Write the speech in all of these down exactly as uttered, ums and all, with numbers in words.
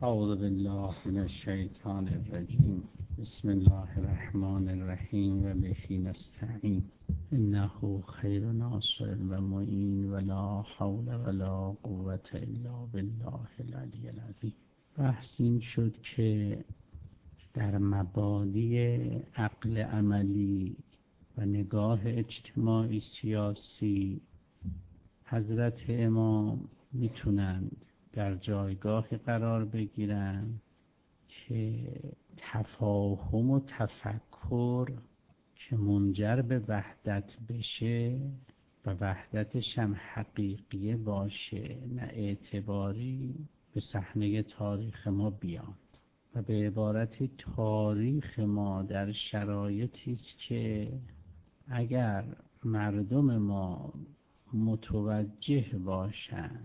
اعوذ بالله من الشیطان الرجیم. بسم الله الرحمن الرحیم و به نستعین. انه خیر ناصر و معین ولا حول ولا قوة الا بالله العلی العظیم. بحث این شد که در مبادی عقل عملی و نگاه اجتماعی سیاسی حضرت امام میتونند در جایگاهی قرار بگیرن که تفاهم و تفکر که منجر به وحدت بشه و وحدتش هم حقیقی باشه نه اعتباری به صحنه تاریخ ما بیان و به عبارتی تاریخ ما در شرایطی است که اگر مردم ما متوجه باشند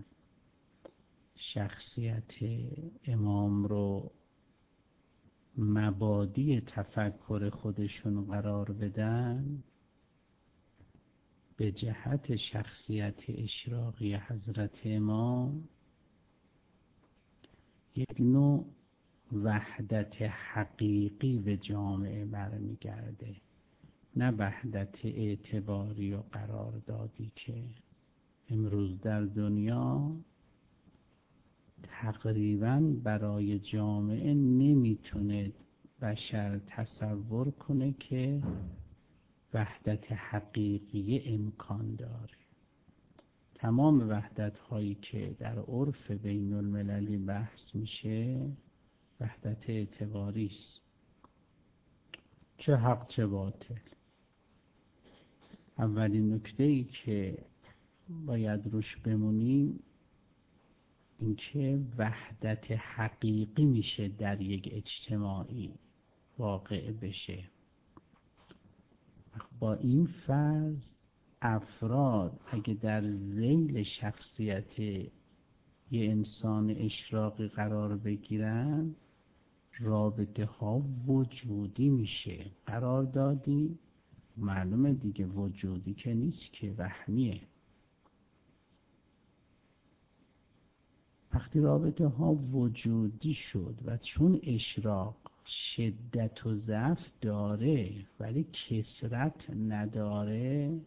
شخصیت امام رو مبادی تفکر خودشون قرار بدن، به جهت شخصیت اشراقی حضرت امام یک نوع وحدت حقیقی به جامعه برمیگرده، نه وحدت اعتباری و قراردادی که امروز در دنیا تقریباً برای جامعه نمیتونه بشر تصور کنه که وحدت حقیقی امکان داره. تمام وحدت هایی که در عرف بین المللی بحث میشه وحدت اعتباری است، چه حق چه باطل. اولین نکته ای که باید روش بمونیم اینکه وحدت حقیقی میشه در یک اجتماعی واقع بشه. با این فرض افراد اگه در ذیل شخصیت یه انسان اشراقی قرار بگیرن رابطه ها وجودی میشه. قرار دادی معلومه دیگه وجودی که نیست که وهمیه. وقتی رابطه ها وجودی شد و چون اشراق شدت و ضعف داره ولی کثرت نداره،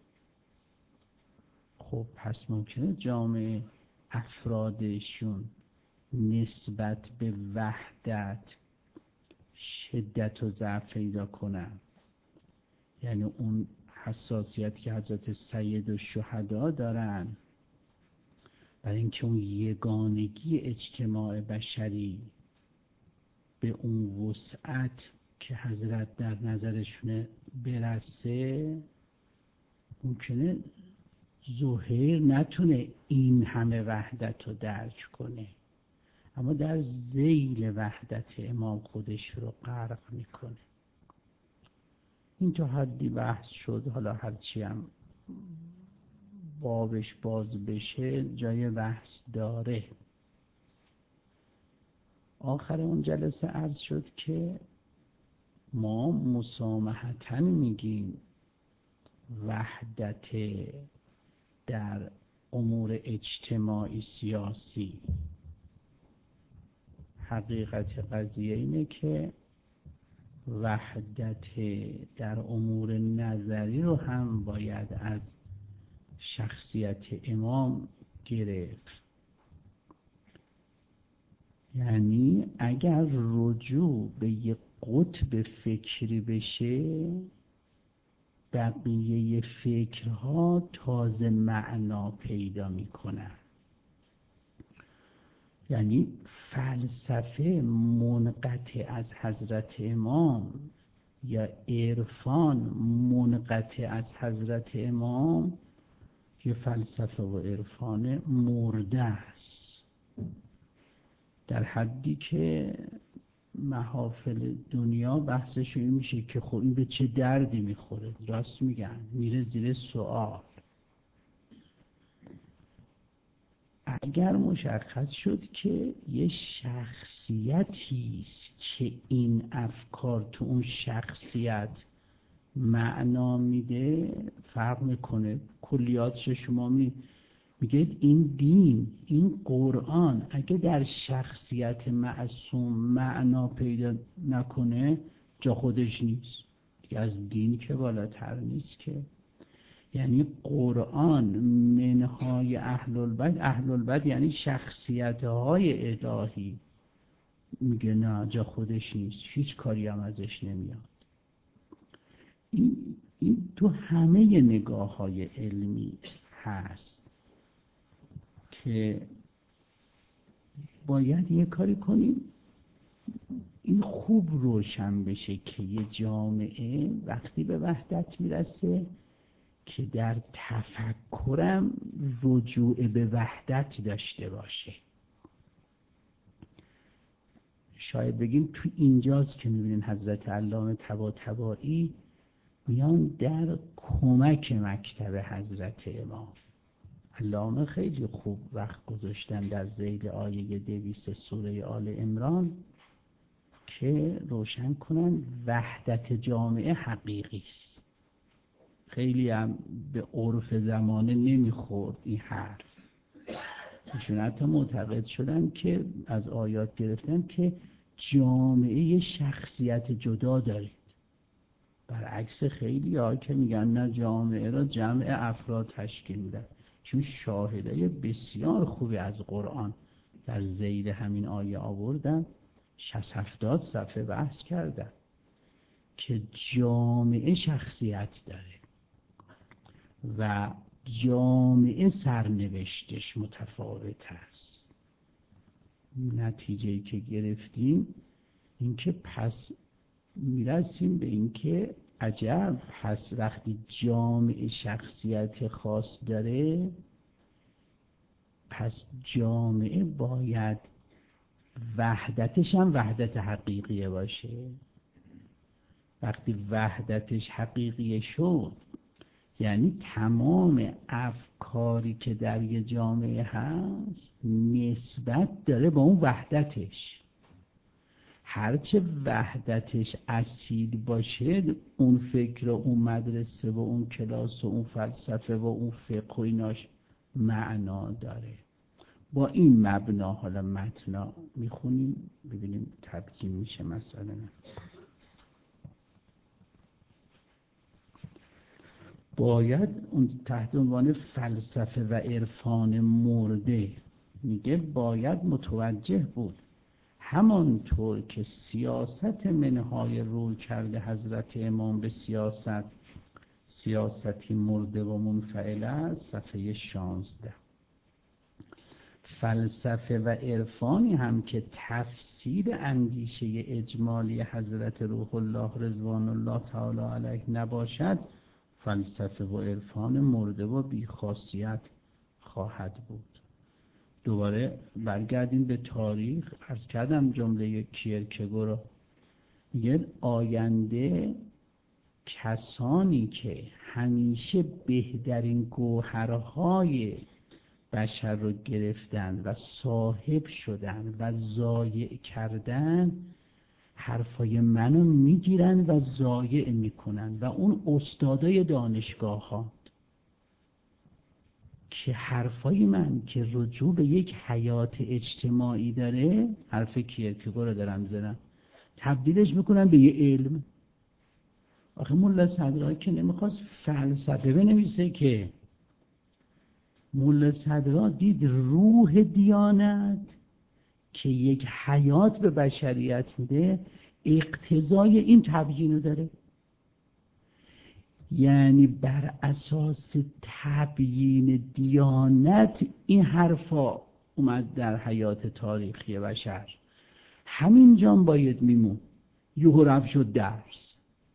خب پس ممکنه جامعه افرادشون نسبت به وحدت شدت و ضعف پیدا کنن. یعنی اون حساسیت که حضرت سید و شهدا دارن برای اینکه اون یگانگی اجتماع بشری به اون وسعت که حضرت در نظرشونه برسه، ممکنه ظاهر نتونه این همه وحدت رو درک کنه، اما در ذیل وحدت امام خودش رو غرق میکنه. این تا حدی بحث شد. حالا هرچی هم بابش باز بشه جای بحث داره. آخر اون جلسه عرض شد که ما مسامحتاً میگیم وحدت در امور اجتماعی سیاسی. حقیقت قضیه اینه که وحدت در امور نظری رو هم باید از شخصیت امام گرفت. یعنی اگر رجوع به یک قطب فکری بشه بقیه فکرها تازه معنا پیدا میکنن. یعنی فلسفه منقطع از حضرت امام یا عرفان منقطع از حضرت امام یه فلسفه و عرفان مرده است، در حدی که محافل دنیا بحثش این میشه که خب این به چه دردی میخوره. راست میگن، میره زیر سوال. اگر مشخص شد که یه شخصیتی است که این افکار تو اون شخصیت معنا میده، فرق میکنه کلیاتش شما می میگه این دین، این قرآن اگه در شخصیت معصوم معنا پیدا نکنه جا خودش نیست دیگه، از دین که بالاتر نیست که. یعنی قرآن منهای اهل البیت، اهل البیت یعنی شخصیت های الهی، میگه نه جا خودش نیست، هیچ کاری هم ازش نمیاد. این, این تو همه نگاه های علمی هست که باید یه کاری کنیم این خوب روشن بشه که یه جامعه وقتی به وحدت میرسه که در تفکرم رجوع به وحدت داشته باشه. شاید بگیم تو اینجاست که میبینین حضرت علامه طباطبایی میان در کمک مکتب حضرت امام. علامه خیلی خوب وقت گذاشتن در ذیل آیه دویست سوره آل عمران که روشن کنن وحدت جامعه حقیقی است. خیلی هم به عرف زمانه نمیخورد این حرف. ایشون حتی معتقد شدن که از آیات گرفتن که جامعه شخصیت جدا دارید، برعکس خیلی ها که میگن نه جامعه را جمع افراد تشکیل میدن. چون شاهده بسیار خوبی از قرآن در ذیل همین آیه آوردن، شصت هفتاد صفحه بحث کردن که جامعه شخصیت داره و جامعه سرنوشتش متفاوت است. نتیجه‌ای که گرفتیم اینکه پس میرسیم به اینکه عجب، پس وقتی جامعه شخصیت خاص داره پس جامعه باید وحدتش هم وحدت حقیقیه باشه. وقتی وحدتش حقیقیه شد یعنی تمام افکاری که در یه جامعه هست نسبت داره با اون وحدتش. هرچه وحدتش اصیل باشه اون فکر و اون مدرسه و اون کلاس و اون فلسفه و اون فقه و ایناش معنا داره. با این مبنا حالا متنا میخونیم ببینیم تبیین میشه مثلا. باید اون تحت عنوان فلسفه و عرفان مرده میگه باید متوجه بود همانطور که سیاست منهای روی کرده حضرت امام به سیاست سیاستی مرده و منفعل است. صفحه شانزده. فلسفه و عرفانی هم که تفسیر اندیشه اجمالی حضرت روح الله رضوان الله تعالی علیه نباشد، فلسفه و عرفان مرده و بیخاصیت خواهد بود. دوباره برگردیم به تاریخ. عرض کردم جمله کیرکگور، میگه آینده کسانی که همیشه بهترین گوهرهای بشر رو گرفتن و صاحب شدن و ضایع کردن حرفای منو میگیرن و ضایع میکنن و اون استادای دانشگاه ها که حرفای من که رجوع به یک حیات اجتماعی داره، حرف کیرکگور رو دارم زدم، تبدیلش میکنن به یه علم. آخه ملا صدرا که نمیخواست فلسفه بنویسه که، ملا صدرا دید روح دیانت که یک حیات به بشریت میده اقتضای این تبیین رو داره. یعنی بر اساس تبیین دیانت این حرفا اومد در حیات تاریخی بشر. همین جان باید میمون. یهو رفت شد درس.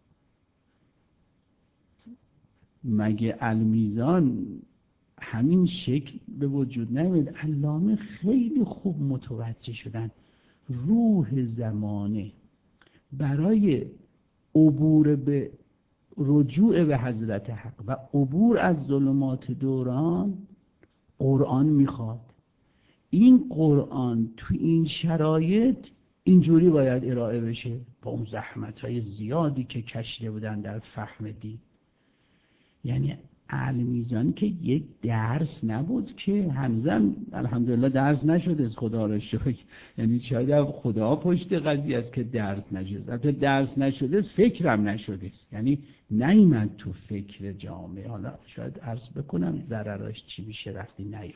مگه المیزان همین شکل به وجود نمیاد؟ علامه خیلی خوب متوجه شدن روح زمانه برای عبور به رجوع به حضرت حق و عبور از ظلمات دوران قرآن میخواد. این قرآن تو این شرایط اینجوری باید ارائه بشه، با اون زحمت‌های زیادی که کشیده بودن در فهم دین. یعنی المیزان که یک درس نبود که هنوزم الحمدلله درس نشده، خدا را شکر. یعنی شاید خدا پشت قضیه است که درس نشده، البته درس نشده فکرم نشده، یعنی نیامد تو فکر جامعه. حالا شاید عرض بکنم ضرراش چی میشه وقتی نیام.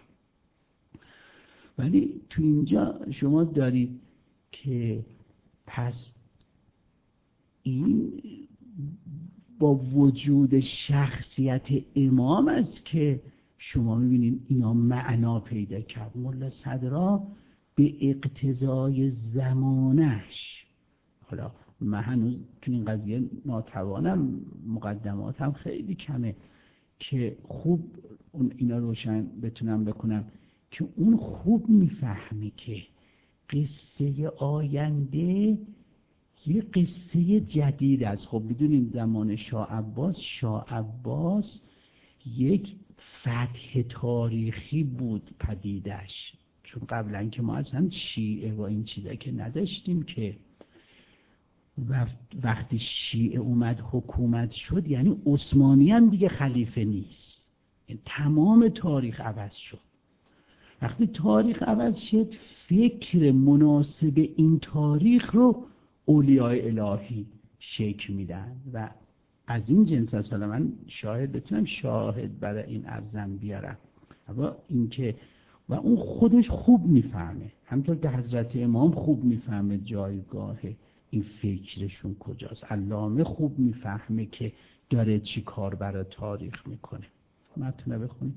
ولی تو اینجا شما دارید که پس این با وجود شخصیت امام است که شما میبینید اینا معنا پیدا کرد. ملا صدرا به اقتضای زمانش، حالا من هنوز تو این قضیه ناتوانم، مقدماتم خیلی کمه که خوب اون اینا روشن بتونم بکنم، که اون خوب میفهمی که قصه آینده یه قصه جدید است. خب بدونید زمان شاه عباس، شاه عباس یک فتح تاریخی بود پدیدش، چون قبلا که ما اصلا شیعه و این چیزا که نداشتیم که، و وقتی شیعه اومد حکومت شد یعنی عثمانی هم دیگه خلیفه نیست، یعنی تمام تاریخ عوض شد. وقتی تاریخ عوض شد فکر مناسب این تاریخ رو اولیای الهی شکل میدن و از این جنس است. حالا من شاهد بتونم شاهد برای این ارزم بیارم، اما اینکه و اون خودش خوب میفهمه، همطور که حضرت امام خوب میفهمه جایگاه این فکرشون کجاست. علامه خوب میفهمه که داره چی کار برای تاریخ میکنه. متن بخونیم.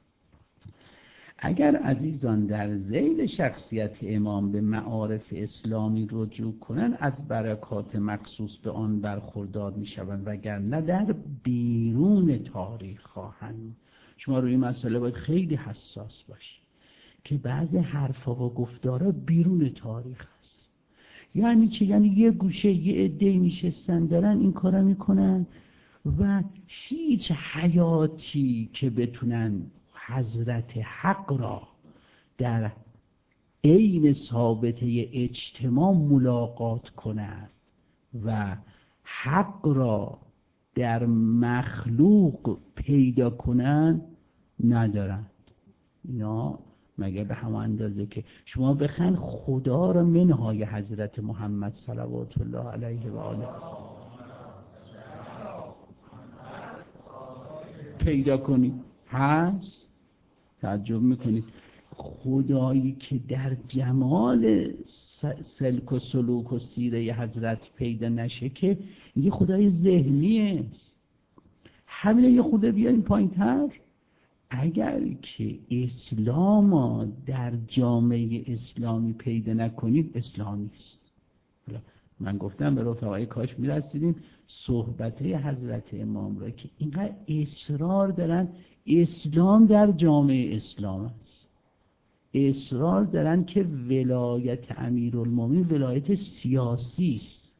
اگر عزیزان در ذیل شخصیت امام به معارف اسلامی رجوع کنند از برکات مخصوص به آن برخوردار میشوند، وگرنه در بیرون تاریخ خواهند. شما روی این مسئله باید خیلی حساس باشید که بعضی حرفا و گفتارا بیرون تاریخ هست. یعنی چه؟ یعنی یه گوشه یه عده‌ای نشستن دارن این کارا میکنن و هیچ حیاتی که بتونن حضرت حق را در عین ثابته اجتماع ملاقات کنند و حق را در مخلوق پیدا کنند ندارند. اینا مگر به همه اندازه که شما بخواید خدا را منهای حضرت محمد صلوات الله علیه و آله پیدا کنید هست؟ تعجب میکنید خدایی که در جمال سلک و سلوک و سیره حضرت پیدا نشه که یه خدای ذهنی است. همین یه خدا بیاریم پایین تر. اگر که اسلام در جامعه اسلامی پیدا نکنید اسلامی است. من گفتم به رفقای کاش میرسیدیم صحبته حضرت امام را که اینقدر اصرار دارن اسلام در جامعه اسلام است، اصرار دارن که ولایت امیرالمومنین ولایت سیاسی است،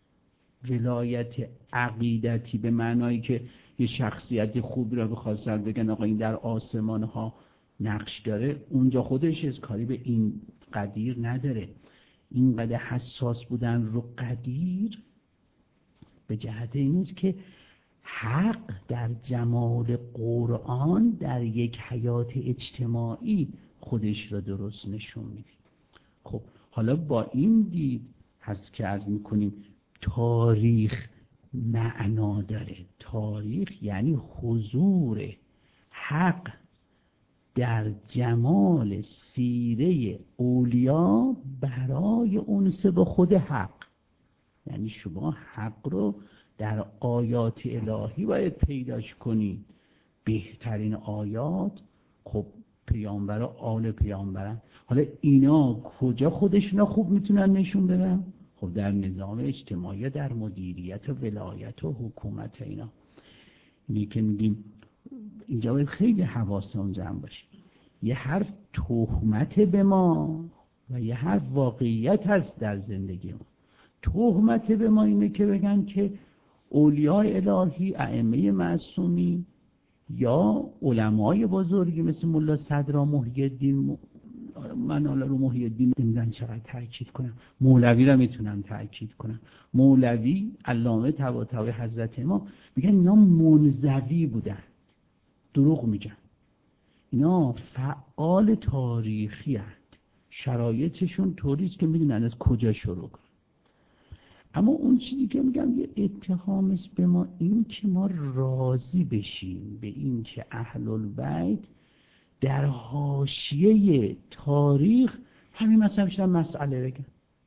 ولایت عقیدتی به معنایی که یه شخصیت خوبی را بخواستن بگن آقا این در آسمان ها نقش داره، اونجا خودش از کاری به این قدیر نداره. اینقدر حساس بودن رو قدیر به جهت این است که حق در جمال قرآن در یک حیات اجتماعی خودش را درست نشون میده. خب حالا با این دید هست که عرض میکنیم تاریخ معنا داره. تاریخ یعنی حضور حق در جمال سیره اولیا برای انس به خود حق. یعنی شما حق رو در آیات الهی باید پیداش کنید. بهترین آیات خب پیامبر و آل پیامبرن. حالا اینا کجا خودشون خوب میتونن نشون بدن؟ خب در نظام اجتماعی، در مدیریت و ولایت و حکومت اینا. اینی که میگیم اینجا باید خیلی حواسمون جمع باشه. یه حرف تهمت به ما و یه حرف واقعیت هست در زندگی ما. تهمت به ما اینه که بگن که اولیاء الهی، ائمه معصومی یا علمای بزرگی مثل ملا صدرا، محی الدین، من حالا رو محی الدین نمیدونم چقدر تاکید کنم، مولوی رو میتونم تاکید کنم. مولوی، علامه طباطبایی حضرت امام، میگن اینا منزوی بودن. دروغ میگن. اینا فعال تاریخی هست، شرایطشون طوریست که میدونن از کجا شروع کنن. اما اون چیزی که میگم یه اتهام است به ما، این که ما راضی بشیم به این که اهل البیت در حاشیه تاریخ همین مثلا بیشتر مسئله بگن.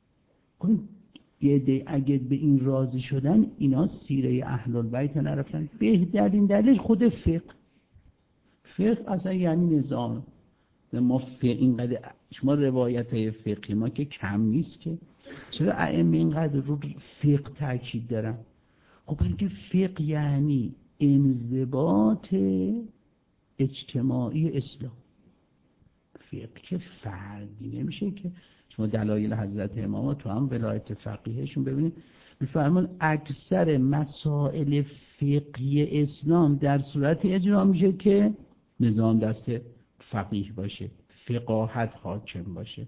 یه دی اگه به این راضی شدن اینا سیره اهل البیت نرفتن. بهترین دلیل خود فقه. فقه اصلا یعنی نظام. ما فقه اینقدر شما روایت های فقهی ما که کم نیست که، چرا ائمه اینقدر رو فقه تاکید دارن؟ خب اینکه فقه یعنی انضباط اجتماعی اسلام. فقه که فردی نمیشه که. شما دلایل حضرت امام تو هم ولایت فقیهشون ببینید میفرمان اکثر مسائل فقهی اسلام در صورت اجرا میشه که نظام دست فقیه باشه، فقاهت حاکم باشه.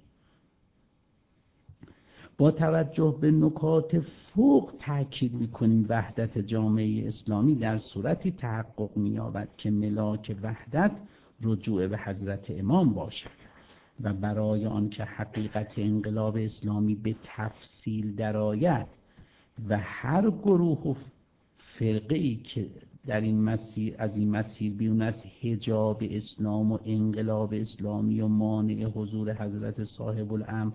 با توجه به نکات فوق تاکید میکنیم وحدت جامعه اسلامی در صورتی تحقق می‌یابد که ملاک وحدت رجوع به حضرت امام باشد و برای آن که حقیقت انقلاب اسلامی به تفصیل درآید و هر گروه و فرقه‌ای که در این مسیر از این مسیر بیرون از حجاب اسلام و انقلاب اسلامی و مانع حضور حضرت صاحب الامر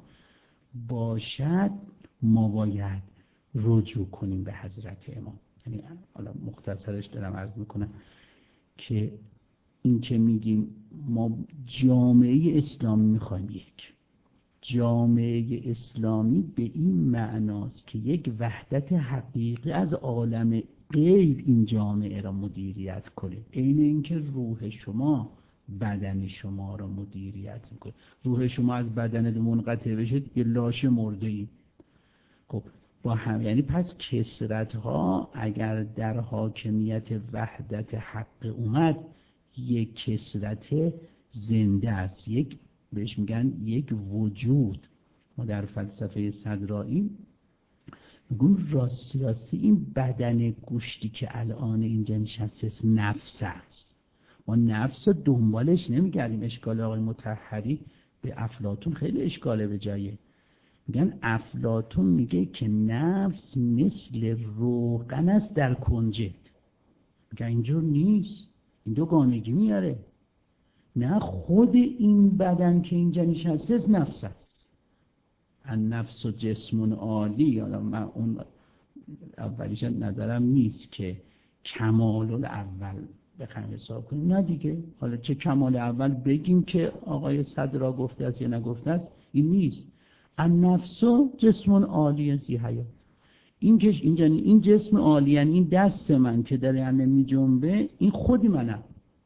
باشد، ما باید رجوع کنیم به حضرت امام. یعنی حالا مختصرش دارم عرض میکنم که این که میگیم ما جامعه اسلامی میخوایم، یک جامعه اسلامی به این معناست که یک وحدت حقیقی از عالم غیب این جامعه را مدیریت کنه. عین اینکه روح شما بدن شما را مدیریت میکنه. روح شما از بدن منقطع بشه یه لاش مرده ای. خب با هم یعنی پس کثرت ها اگر در حاکمیت وحدت حق اومد یک کثرت زنده است، یک بهش میگن یک وجود. ما در فلسفه صدرایی میگن راستی راستی این بدن گوشتی که الان اینجا نشسته نفس است. ما نفس رو دنبالش نمیگردیم. اشکال آقای مطهری به افلاطون خیلی اشکاله به جایه. میگن افلاطون میگه که نفس مثل روغن است در کنجد. میگن اینجور نیست، این دو گانگی میاره. نه، خود این بدن که اینجا نشسته نفس است. النفس و جسم عالی. حالا من اون اولیش نظرم نیست که کمال الاول بخوایم حساب کنیم، نه دیگه. حالا چه کمال اول بگیم که آقای صدرا گفته است یا نگفته است، این نیست. النفس و جسم عالی ذی حیات. این که اینجا این جسم عالی، یعنی این دست من که داره همه می جنبه، این خودی منم.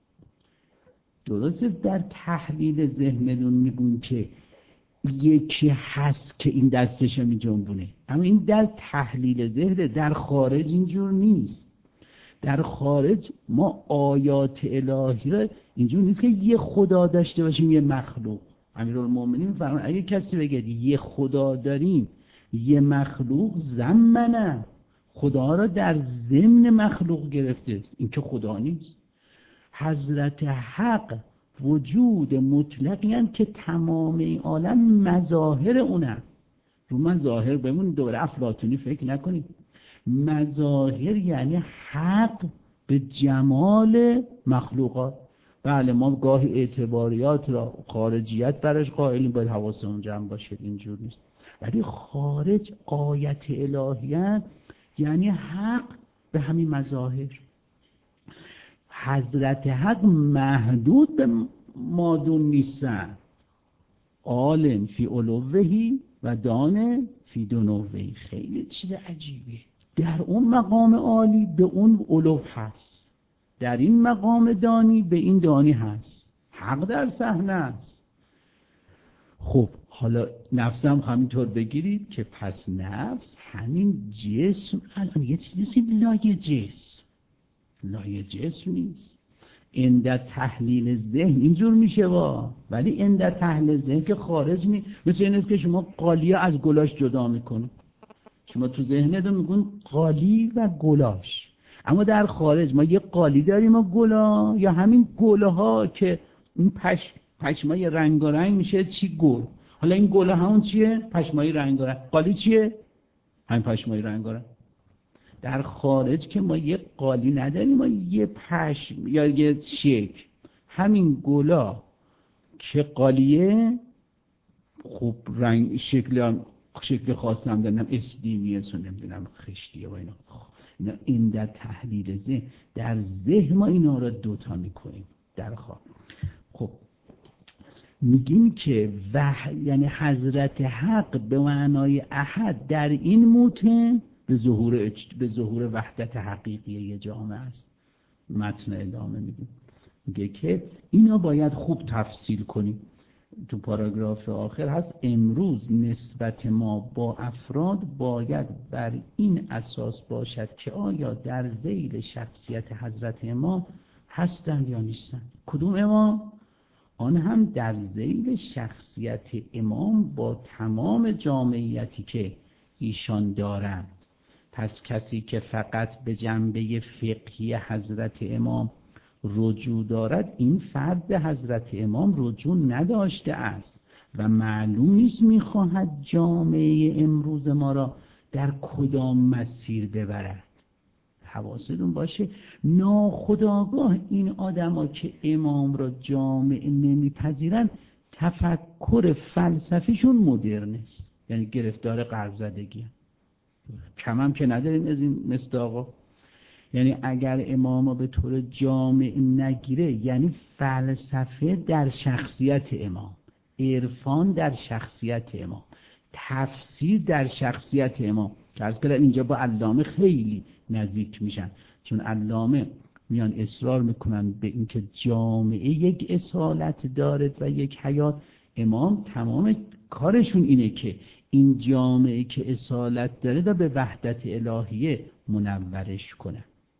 درسته در تحلیل ذهنتون میگون که یکی هست که این دستش می جنبونه، اما این در تحلیل ذهن. در خارج اینجور نیست. در خارج ما آیات الهی را اینجور نیست که یه خدا داشته باشیم یه مخلوق. امیرالمومنین میفرمایند اگه کسی بگه یه خدا داریم یه مخلوق زمنه، خدا را در ضمن مخلوق گرفته، این که خدا نیست. حضرت حق وجود مطلقی هستند که تمام این عالم مظاهر اونن. رو من ظاهر بمون دوره افلاطونی فکر نکنید. مظاهر یعنی حق به جمال مخلوقات. بله ما گاهی اعتباریات را خارجیت برش قائلیم، باید حواسمون جمع باشه، اینجور نیست. ولی خارج آیت الهیت یعنی حق به همین مظاهر. حضرت حق محدود به مادون نیستن. عالم فی علوهی و دانه فی دنوهی. خیلی چیز عجیبه. در اون مقام عالی به اون علو هست، در این مقام دانی به این دانی هست. حق در صحنه است. خب حالا نفسم همینطور بگیرید که پس نفس همین جسم الان یه چیزی لای جسم، لای جسم نیست. اند تحلیل ذهن اینجور میشه وا، ولی اند تحلیل ذهن که خارج می، مثل این است که شما قالیه از گلاش جدا میکنید. شما تو ذهنتون میگن قالی و گلاش. اما در خارج ما یه قالی داریم و گلا، یا همین گله ها که این پش پشمای رنگارنگ میشه چی؟ گل. حالا این گله همون چیه؟ پشمای رنگارنگ. قالی چیه؟ همین پشمای رنگارنگ. در خارج که ما یه قالی نداریم، ما یه پشم یا یه شکل، همین گلا که قالیه خوب رنگ شکل هم شکل خاص هم دارن، اسلیمیه سو نمیدونم خشتیه و اینا. اینا این در تحلیل ذهن، در ذهن ما اینا رو دوتا میکنیم در خواب. خب میگیم که وح... یعنی حضرت حق به معنای احد در این موتن به ظهور اج... به ظهور وحدت حقیقی یه جامعه است. متن ادامه میدیم، میگه که اینا باید خوب تفصیل کنیم. تو پاراگراف آخر هست امروز نسبت ما با افراد باید بر این اساس باشد که آیا در ذیل شخصیت حضرت امام هستند یا نیستند. کدوم امام؟ آن هم در ذیل شخصیت امام با تمام جامعیتی که ایشان دارند. پس کسی که فقط به جنبه فقهی حضرت امام رجوع دارد، این فرد حضرت امام رجوع نداشته است و معلوم نیست میخواهد جامعه امروز ما را در کدام مسیر ببرد. حواستون باشه ناخودآگاه این آدما که امام را جامعه نمیپذیرن تفکر فلسفیشون مدرن است، یعنی گرفتار غرب زدگی. کم هم که نداریم از این مصداقا. یعنی اگر امام به طور جامع نگیره، یعنی فلسفه در شخصیت امام، عرفان در شخصیت امام، تفسیر در شخصیت امام، که از کلا اینجا با علامه خیلی نزدیک میشن، چون علامه میان اصرار میکنن به اینکه جامعه یک اصالت دارد و یک حیات. امام تمام کارشون اینه که این جامعه که اصالت داره دا به وحدت الهیه منورش کنه.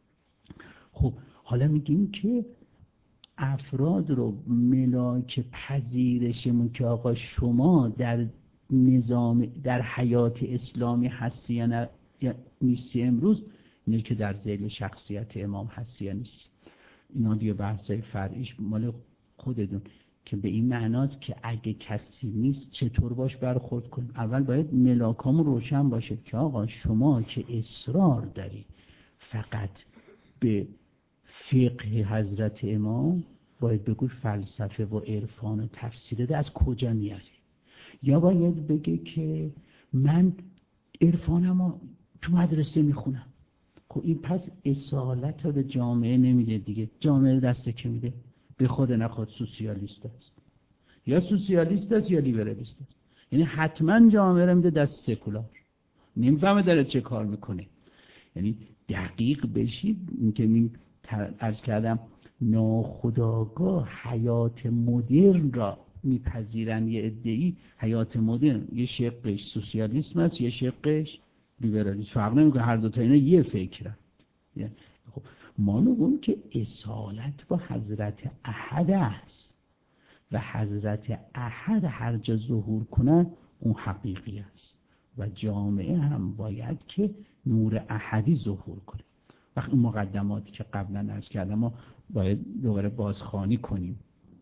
خب حالا میگیم که افراد رو ملاک پذیرشمون که آقا شما در نظام در حیات اسلامی هستی یا نه نیستی امروز، اینه که در ذیل شخصیت امام هستی یا نیستی. اینا دیگه بحثای فرعیش مال خودتون، که به این معناست که اگه کسی نیست چطور باش برخورد کنیم. اول باید ملاکامون روشن باشه که آقا شما که اصرار داری فقط به فقه حضرت امام، باید بگوی فلسفه و عرفان و تفسیر ده از کجا میاری. یا باید بگه که من عرفانمو تو مدرسه میخونم. خب این پس اصالت رو به جامعه نمیده دیگه. جامعه دسته که میده؟ به خود نخواد سوسیالیست است، یا سوسیالیست است یا لیبرالیست است. یعنی حتما جامعه رو میده دست سکولار. نمیفهمه داره چه کار میکنه. یعنی دقیق بشید. این که من عرض کردم ناخودآگاه حیات مدرن را میپذیرن یه عده‌ای. حیات مدرن یه شقش سوسیالیسم است، یه شقش لیبرالیسم. فرق نمیکنه، هر دو تا اینا یه فکرن. یعنی خب ما میگیم که اصالت با حضرت احد است و حضرت احد هر جا ظهور کنه اون حقیقی است و جامعه هم باید که نور احدی ظهور کنه. وقت این مقدماتی که قبلا عرض کردم ما باید دوباره بازخوانی کنیم.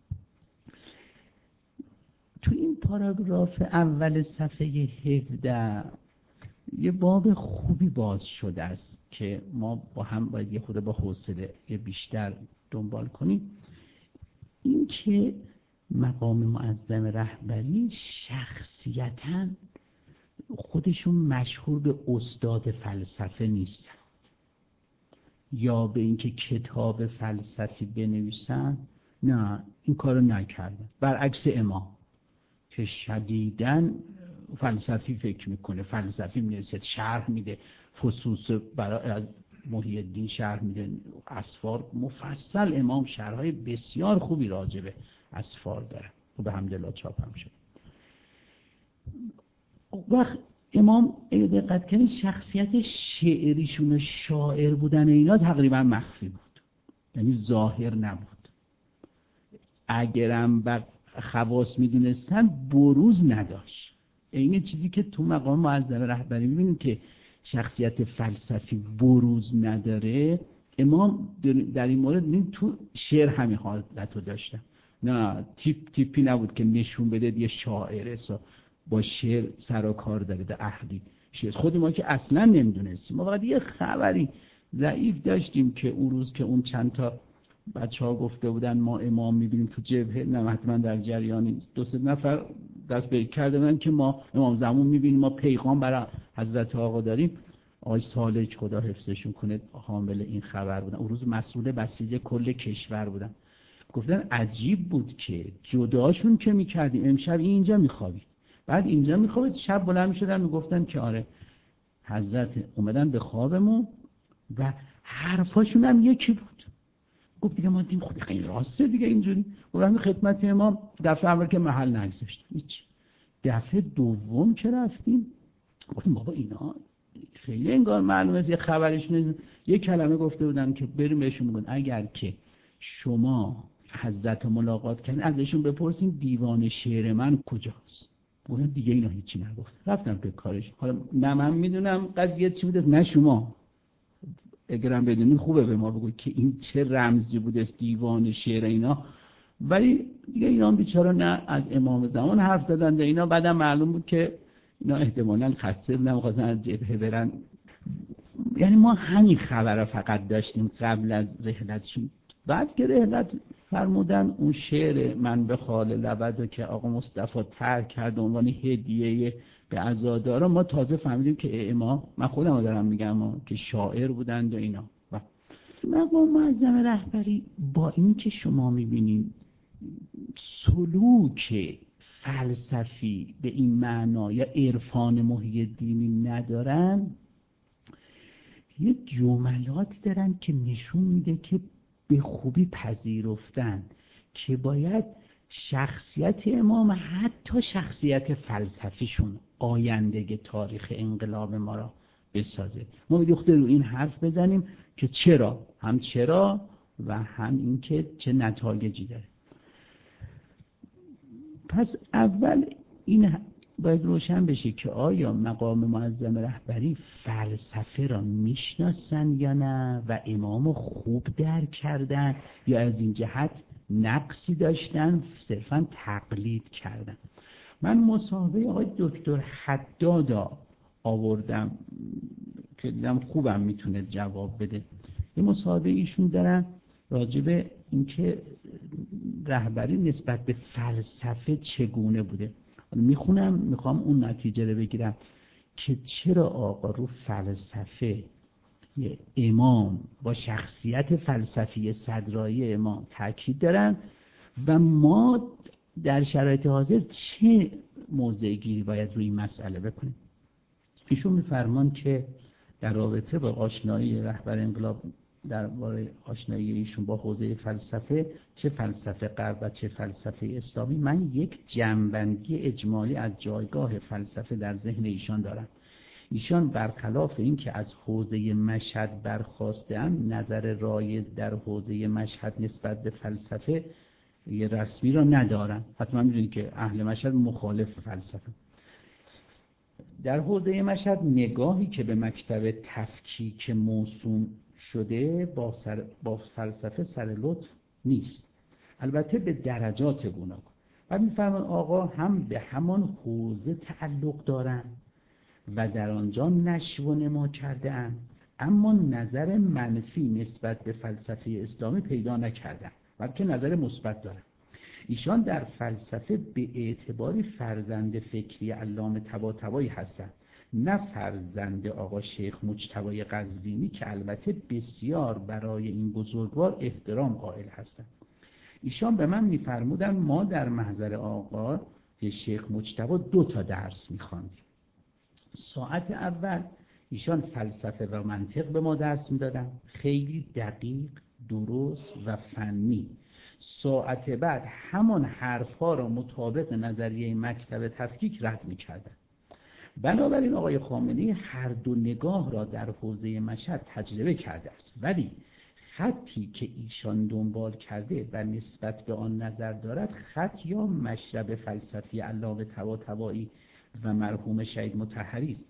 تو این پاراگراف اول صفحه هفده یه باب خوبی باز شده است که ما با هم باید یه خود با حوصله بیشتر دنبال کنیم. این که مقام معظم رهبری شخصیتاً خودشون مشهور به استاد فلسفه نیستن یا به اینکه کتاب فلسفی بنویسن. نه، این کارو نکردن. برعکس امام که شدیداً فلسفی فکر میکنه، فلسفی می‌نویسه، شرح میده، فصوص برای از محی الدین شرح میده، اسفار مفصل. امام شرح‌های بسیار خوبی راجبه اسفار داره و به حمدالله چاپ هم شد. وقت امام دقت کنید شخصیت شعریشون و شاعر بودن اینا تقریبا مخفی بود، یعنی ظاهر نبود. اگرم با خواص میدونستن بروز نداشت. این چیزی که تو مقام معظم رهبری میبینیم که شخصیت فلسفی بروز نداره، امام در این مورد این تو شعر همین حالت رو داشتن، نه تیپ تیپی نبود که نشون بده یه شاعره با شعر سر و کار داره در عهدی شعر. خود ما که اصلا نمیدونستیم، ما فقط یه خبری ضعیف داشتیم که اون روز که اون چند تا بچه ها گفته بودن ما امام میبینیم تو جبهه، نه حتما در جریانی دو سه نفر دست به کرده بودن که ما امام زمان میبینیم، ما پیغام برای حضرت آقا داریم. آقای سالک خدا حفظشون کنه حامل این خبر بودن، اون روز مسئول بسیج کل کشور بودن. گفتن عجیب بود که جداشون که میکردیم امشب اینجا میخوابید، بعد اینجا میخوابید، شب بلند میشدن میگفتن که آره حضرت اومدن به خوابمون و حرفاشون هم یکی بود. گفت دیگه ما دیم خود خیلی راسته دیگه اینجوری. گفتم خدمت امام دفعه اول که محل نگذاشت هیچ. دفعه دوم که رفتیم گفتیم بابا اینا خیلی انگار معلومه یه خبرشون، یه کلمه گفته بودن که بریم بهشون بگن اگر که شما حضرت ملاقات کردین ازشون بپرسین دیوان شعر من کجاست. گفتم دیگه اینا هیچی نگفت، رفتم به کارش. حالا نه من میدونم قضیه چی بوده نه شما، اگرم بدونین خوبه به ما بگوید که این چه رمزی بوده دیوان شعر اینا. ولی دیگه اینا بیچاره نه از امام زمان حرف زدن ده اینا. بعدم معلوم بود که اینا احتمالاً خسته بودن می‌خواستن از جبهه برن. یعنی ما همین خبر فقط داشتیم قبل از رحلتشون. بعد که رحلت فرمودن اون شعر من به خال لبدو که آقا مصطفی ترک کرد عنوان هدیه به عزادارا، ما تازه فهمیدیم که امام، من خودم دارم میگم که شاعر بودند و اینا. مقام معظم رهبری با این که شما میبینید سلوک فلسفی به این معنا یا عرفان محی الدینی ندارن، یه جملاتی دارن که نشون میده که به خوبی پذیرفتن که باید شخصیت امام حتی شخصیت فلسفیشون آینده تاریخ انقلاب ما را بسازه. ما می‌خوایم رو این حرف بزنیم که چرا، هم چرا و هم این که چه نتایجی داره. پس اول این باید روشن بشه که آیا مقام معظم رهبری فلسفه را میشناسن یا نه و امامو خوب درک کردن یا از این جهت نقصی داشتن صرفا تقلید کردن. من مصاحبه آقای دکتر حدادا آوردم که دیدم خوبم میتونه جواب بده. یه مصاحبه ایشون دارن راجب اینکه رهبری نسبت به فلسفه چگونه بوده. میخونم میخوام اون نتیجه رو بگیرم که چرا آقا رو فلسفه امام با شخصیت فلسفی صدرایی امام تاکید دارن و ما در شرایط حاضر چه موضع گیری باید روی این مسئله بکنیم. ایشون میفرمان که در رابطه با آشنایی رهبر انقلاب درباره آشنایی ایشون با حوزه فلسفه، چه فلسفه غرب و چه فلسفه اسلامی، من یک جنبندی اجمالی از جایگاه فلسفه در ذهن ایشان دارم. ایشان برخلاف این که از حوزه مشهد برخواسته‌اند، نظر رایج در حوزه مشهد نسبت به فلسفه یه رسمی را ندارن. حتما میدونید که اهل مشهد مخالف فلسفه. در حوزه مشهد نگاهی که به مکتب تفکیک موسوم شده با, سر با فلسفه سر لطف نیست، البته به درجات گوناگون. بعد می‌فرمان آقا هم به همان حوزه تعلق دارن و در آنجا نشو و نما کردن، اما نظر منفی نسبت به فلسفه اسلامی پیدا نکردن، بلکه نظر مثبت دارن. ایشان در فلسفه به اعتباری فرزند فکری علامه طباطبایی هستند، نه فرزند آقا شیخ مجتبی قزوینی که البته بسیار برای این بزرگوار احترام قائل هستند. ایشان به من می‌فرمودند ما در محضر آقا شیخ مجتبی دو تا درس می‌خواندیم. ساعت اول ایشان فلسفه و منطق به ما درس می‌دادن، خیلی دقیق، درست و فنی. ساعت بعد همان حرف‌ها را مطابق نظریه مکتب تفکیک رد می‌کردن. بنابراین آقای خامنه‌ای هر دو نگاه را در حوزه مشهد تجربه کرده است، ولی خطی که ایشان دنبال کرده و نسبت به آن نظر دارد خط یا مشرب فلسفی علامه طباطبایی و مرحوم شهید مطهری است.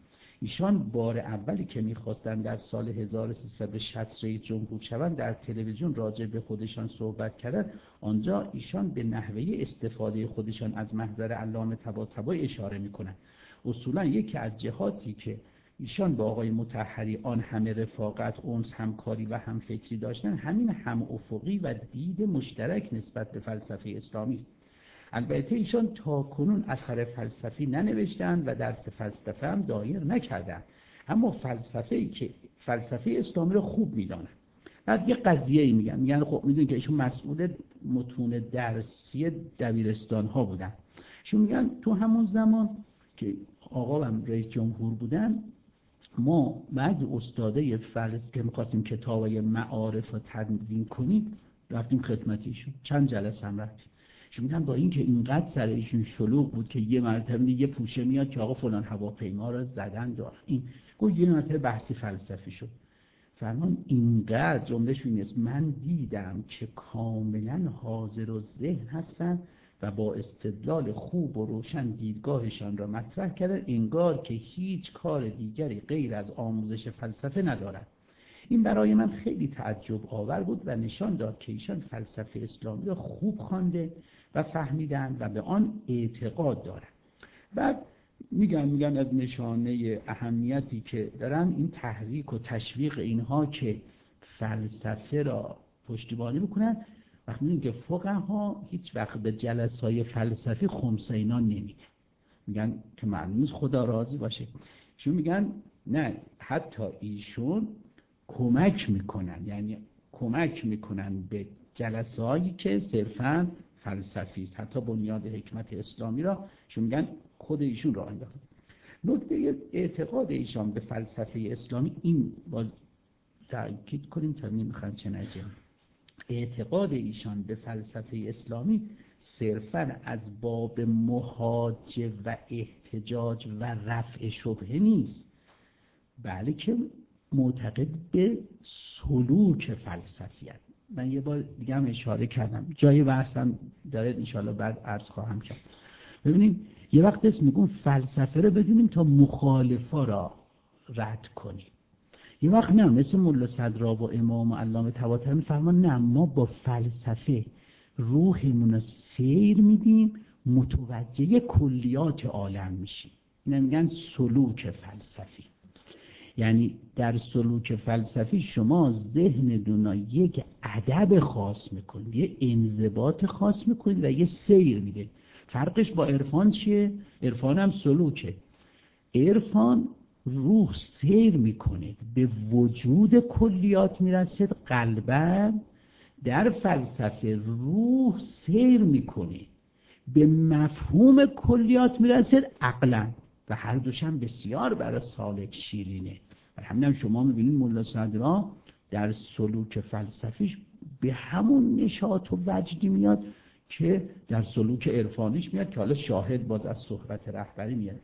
ایشان بار اولی که میخواستن در سال هزار و سیصد و شصت رئیس جمهور شوند در تلویزیون راجع به خودشان صحبت کردن. آنجا ایشان به نحوه استفاده خودشان از محضر علامه طباطبایی اشاره میکنن. اصولا یکی از جهاتی که ایشان با آقای مطهری آن همه رفاقت، انس، همکاری و همفکری داشتن، همین هم افقی و دید مشترک نسبت به فلسفه اسلامی است. البته ایشان تا کنون اثر فلسفی ننوشتند و درس فلسفه هم دایر نکردند، اما فلسفه‌ای که فلسفه اسلامی رو خوب میدانند. بعد یه قضیه‌ای میگن میگن خب میدونید که ایشون مسئول متون درسی دبیرستان ها بودن. ایشون میگن تو همون زمان که آقا هم رئیس جمهور بودن، ما بعضی استادای فلسفه که می‌خواستیم کتابای معارف رو تدوین کنیم رفتیم خدمت ایشون، چند جلسه هم رفتیم. ایشون میگن با اینکه اینقدر سر ایشون شلوغ بود که یه مرتبه یه پوشه میاد که آقا فلان هواپیما رو زدن داره، این گفت یه مرتبه بحثی فلسفی شد. فرمان اینقدر جمله‌ش این است: من دیدم که کاملا حاضر و ذهن هستن و با استدلال خوب و روشن دیدگاهشان را مطرح کردن، انگار که هیچ کار دیگری غیر از آموزش فلسفه ندارد. این برای من خیلی تعجب آور بود و نشان داد که ایشان فلسفه اسلامی را خوب خوانده و فهمیدن و به آن اعتقاد دارند. بعد میگن میگن از نشانه اهمیتی که دارن این تحریک و تشویق اینها که فلسفه را پشتیبانی بکنن. وقتی میگن که فقها هیچ وقت به جلسه‌های فلسفی خمسه اینا نمیگن، میگن که معلوم نیست خدا راضی باشه. ایشون میگن نه، حتی ایشون کمک میکنن، یعنی کمک میکنن به جلسه‌هایی که صرفاً فلسفی است، حتی بنیاد حکمت اسلامی را ایشون میگن خود ایشون راه انداختن. نکته اعتقاد ایشان به فلسفه اسلامی این باز تأکید کنیم تا نمیخوان چه نجه. اعتقاد ایشان به فلسفه اسلامی صرفاً از باب محاجه و احتجاج و رفع شبهه نیست، بلکه معتقد به سلوک فلسفی است. من یه بار دیگه هم اشاره کردم، جای بحثم داره انشاءالله بعد عرض خواهم کرد. ببینید یه وقت اسم میگم فلسفه رو بدونیم تا مخالفا را رد کنیم، یه وقت نه مثل ملا صدرا و امام و علامه طباطبایی میفرمان نه، ما با فلسفه روحمون رو سیر میدیم، متوجه کلیات عالم میشیم. اینا میگن سلوک فلسفی. یعنی در سلوک فلسفی شما ذهنتون رو یک ادب خاص میکنید، یه انضباط خاص میکنید و یه سیر میدید. فرقش با عرفان چیه؟ عرفان هم سلوکه. عرفان روح سیر میکنه، به وجود کلیات میرسید قلباً. در فلسفه روح سیر میکنه، به مفهوم کلیات میرسید عقلاً، و هر دوشم بسیار برای سالک شیرینه. و همین هم شما میبینید ملا صدرا در سلوک فلسفیش به همون نشاط و وجدی میاد که در سلوک عرفانیش میاد، که حالا شاهد باز از صحبت رهبری میاد.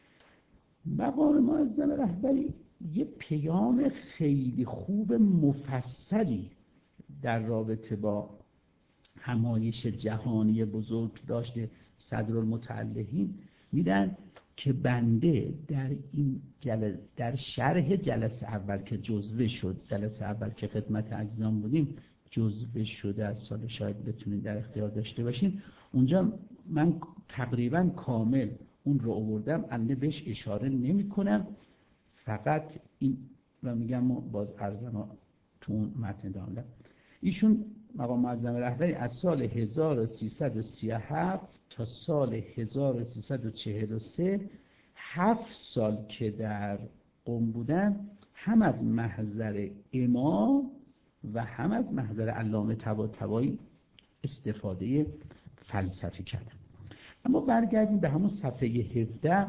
مقام معظم رهبری یه پیام خیلی خوب مفصلی در رابطه با همایش جهانی بزرگ داشته صدرالمتعلهین میدن که بنده در این جلسه، در شرح جلسه اول که جزوه شد، جلسه اول که خدمت عزیزان بودیم جزوه شده از سال شاید بتونید در اختیار داشته باشین، اونجا من تقریبا کامل اون رو آوردم، الان بهش اشاره نمی کنم، فقط این و میگم باز ارزم تو اون متن دارم. ایشون مقام معظم رهبری از سال هزار و سیصد و سی و هفت تا سال هزار و سیصد و چهل و سه هفت سال که در قم بودن، هم از محضر امام و هم از محضر علامه طباطبایی استفاده فلسفی کردن. اما برگردیم به همون صفحه هفده.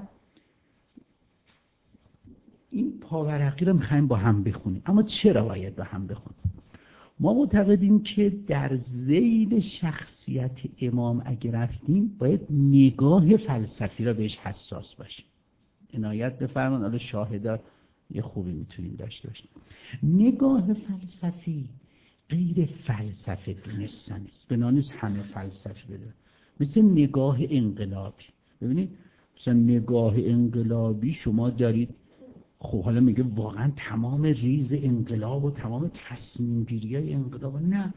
این پاورقی رو میخوایم با هم بخونیم، اما چرا باید با هم بخونیم؟ ما معتقدیم که در ذیل شخصیت امام اگه رفتیم باید نگاه فلسفی را بهش حساس باشیم. عنایت بفرمان، حالا شاهدار یه خوبی میتونیم داشته باشیم. نگاه فلسفی غیر فلسفه دونستن است، بنابراین همه فلسفه بده. مثل نگاه انقلابی. ببینید مثلا نگاه انقلابی شما دارید خب حالا میگه واقعا تمام ریز انقلاب و تمام تصمیم گیری های انقلاب؟ نه،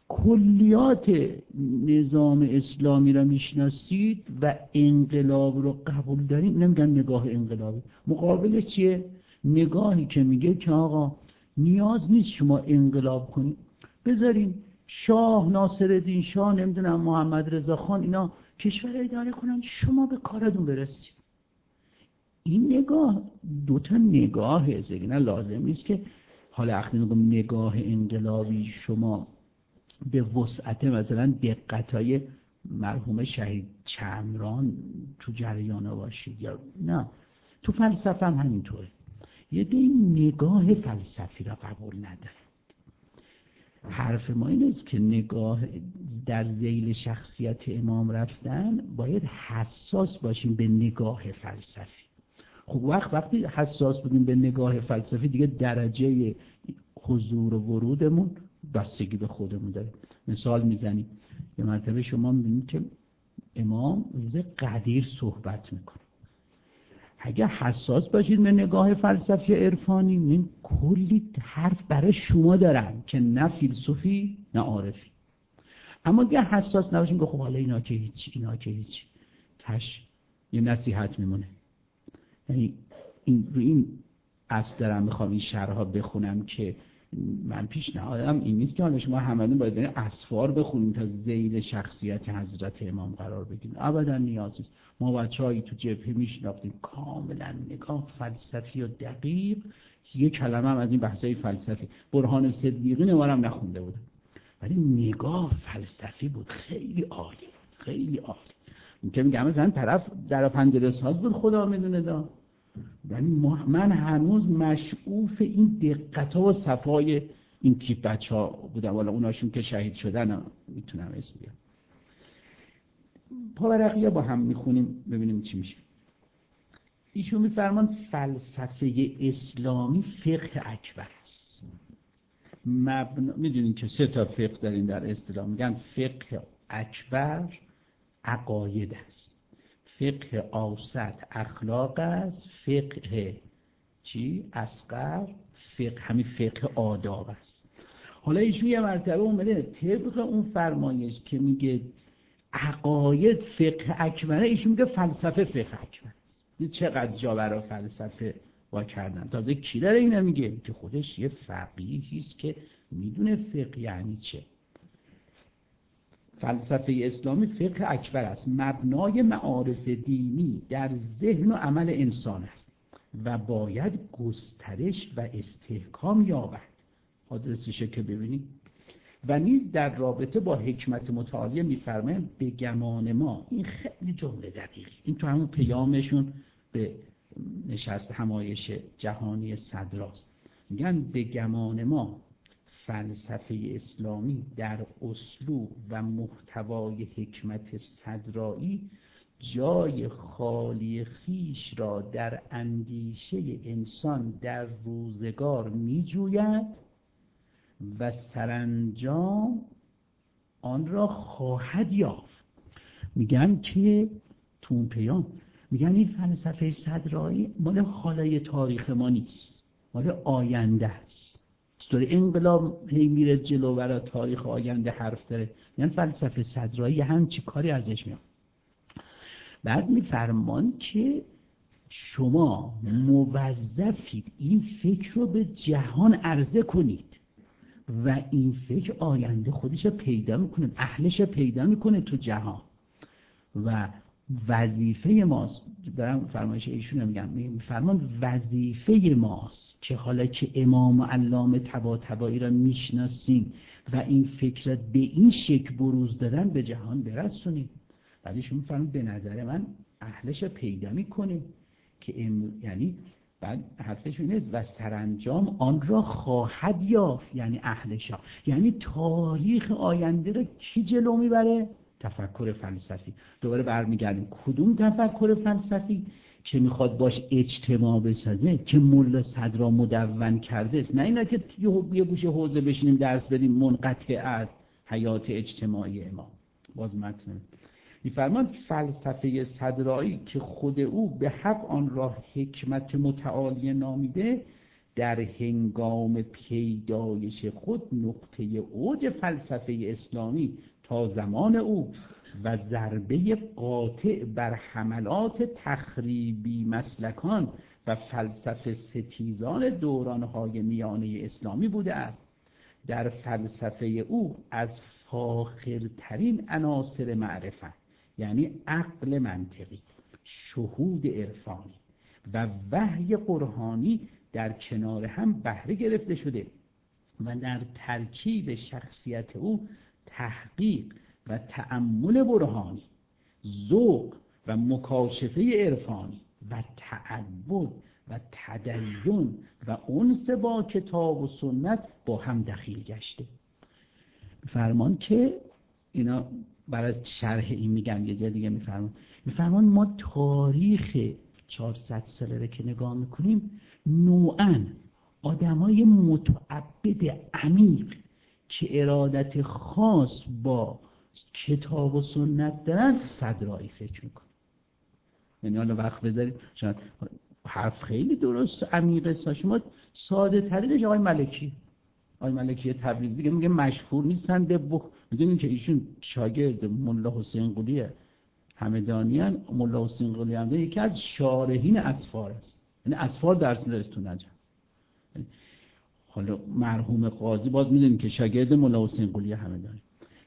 کلیات نظام اسلامی را میشناسید و انقلاب رو قبول دارید، نمیگن نگاه انقلابی. مقابل چیه؟ نگاهی که میگه که آقا نیاز نیست شما انقلاب کنید، بذارین شاه ناصرالدین شاه، نمیدونم محمد رضا خان، اینا کشور اداره کنن، شما به کارتون برسید. این نگاه دوتا نگاهه، نه لازم نیست که حالا وقتی میگم نگاه انقلابی شما به وسعت مثلا دقتای مرحوم شهید چمران تو جریان باشید یا نه. تو فلسفه هم همینطوره، یه دی نگاه فلسفی را قبول نداره. حرف ما این است که نگاه در ذیل شخصیت امام رفتن باید حساس باشیم به نگاه فلسفی. خب وقت وقتی حساس بودیم به نگاه فلسفی دیگه درجه حضور و ورودمون بستگی به خودمون داره. مثال میزنیم، یه مرتبه شما میبینید که امام روز قدیر صحبت میکنه، اگه حساس باشید به نگاه فلسفی عرفانی، این کلی حرف برای شما دارن که نه فیلسوفی نه عارفی. اما اگه حساس نباشید که خب حالا اینا که هیچ اینا که هیچ تش یه نصیحت میمونه. یعنی این رو این اصل دارم میخوام این شرحا بخونم که من پیشنهادم این نیست که حالا شما هممون باید برین اسفار بخونیم تا ذیل شخصیت حضرت امام قرار بگیریم، ابدا نیاز نیست. ما بچه‌هایی تو جبهه میشناختیم کاملا نگاه فلسفی و دقیق، یک کلمه هم از این بحث‌های فلسفی برهان صدیقی نوارم نخونده بودم، ولی نگاه فلسفی بود، خیلی عالی، خیلی عالی. این که میگم مثلا طرف در پنجره ساز بود، خدا میدونه دا، ولی من هنوز مشعوف این دقت‌ها و صفای این تیپ بچه‌ها بودم. والا اوناشون که شهید شدن میتونم اسم بیارم. پاورقیه با هم میخونیم ببینیم چی میشه. ایشون میفرمان فلسفه اسلامی فقه اکبر است. مبنا... میدونین که سه تا فقه دارین در اسلام، میگن فقه اکبر عقاید است، فقه اوسط اخلاق است، فقه چی؟ اصغر فقه همین فقه آداب است. حالا ایشون یه مرتبه اومده طبق اون فرمایش که میگه عقاید فقه اکبره، ایشون میگه فلسفه فقه اکبر است. این چقدر جا برای فلسفه وا کردن. تازه کی داره اینو میگه؟ که خودش یه فقیهی است که میدونه فقه یعنی چه. فلسفه اسلامی فقه اکبر است، مبنای معارف دینی در ذهن و عمل انسان است و باید گسترش و استحکام یابد. آدرسشه که ببینید. و نیز در رابطه با حکمت متعالیه میفرمایند به گمان ما، این خیلی جمله دقیقی، این تو همون پیامشون به نشست همایش جهانی صدراست، میگن به گمان ما فلسفه اسلامی در اسلوب و محتوای حکمت صدرایی جای خالی خیش را در اندیشه انسان در روزگار می جوید و سرانجام آن را خواهد یافت. میگن که تو اون پیام میگن این فلسفه صدرایی مال حالای تاریخ ما نیست، مال آینده است. چطور انقلاب هی میره جلو برای تاریخ آینده حرف داره، یعنی فلسفه صدرایی همچی کاری ازش میاد. بعد میفرمان که شما موظفید این فکر رو به جهان عرضه کنید و این فکر آینده خودش رو پیدا میکنه، اهلش رو پیدا میکنه تو جهان و وظیفه ماست. دارم فرمایش ایشون میگم، میفرمان وظیفه ماست که حالا که امام و علامه طباطبایی را میشناسیم و این فکر به این شکل بروز دادن به جهان برسونیم. ولی ایشون میفرمان به نظر من اهلش رو پیدا میکنه که ام... یعنی بعد حرفشون نیست و سرانجام آن را خواهد یافت، یعنی اهلشا، یعنی تاریخ آینده را کی جلو میبره؟ تفکر فلسفی. دوباره برمیگردیم کدوم تفکر فلسفی که میخواد باش اجتماع بسازه، که ملا صدرا مدون کرده است، نه اینا که یه گوشه حوزه بشینیم درس بدیم منقطع از حیات اجتماعی امام. باز متن می‌فرماید فلسفه صدرایی که خود او به حق آن را حکمت متعالی نامیده، در هنگام پیدایش خود نقطه اوج فلسفه اسلامی تا زمان او و ضربه قاطع بر حملات تخریبی مسلکان و فلسفه ستیزان دورانهای میانه اسلامی بوده است. در فلسفه او از فاخرترین عناصر معرفت، یعنی عقل منطقی، شهود عرفانی و وحی قرآنی در کنار هم بهره گرفته شده و در ترکیب شخصیت او تحقیق و تأمل برهانی، ذوق و مکاشفه عرفانی و تعبد و تدین و انس با کتاب و سنت با هم دخیل گشته. فرمان که اینا برای شرح این میگن، یه جا دیگه میفرمان میفرمان ما تاریخ چهارصد ساله رو که نگاه میکنیم، نوعاً آدمای متعبد عمیق که ارادت خاص با کتاب و سنت دارن صدرایی فکر میکنن. یعنی حالا وقت بذارید، شاید حرف خیلی درست عمیقه، شما ساده ترینش آقای ملکی آقای ملکی تبریزی دیگه میگه مشهور نیستن به بخ. میدونین که ایشون شاگرد ملا حسین قلیه همدانیان. ملا حسین قلی هم یکی از شارحین اسفار است، یعنی اسفار درس می‌داره تو نجف. حالا مرحوم قاضی باز میدونین که شاگرد ملا حسین قلی همدانی.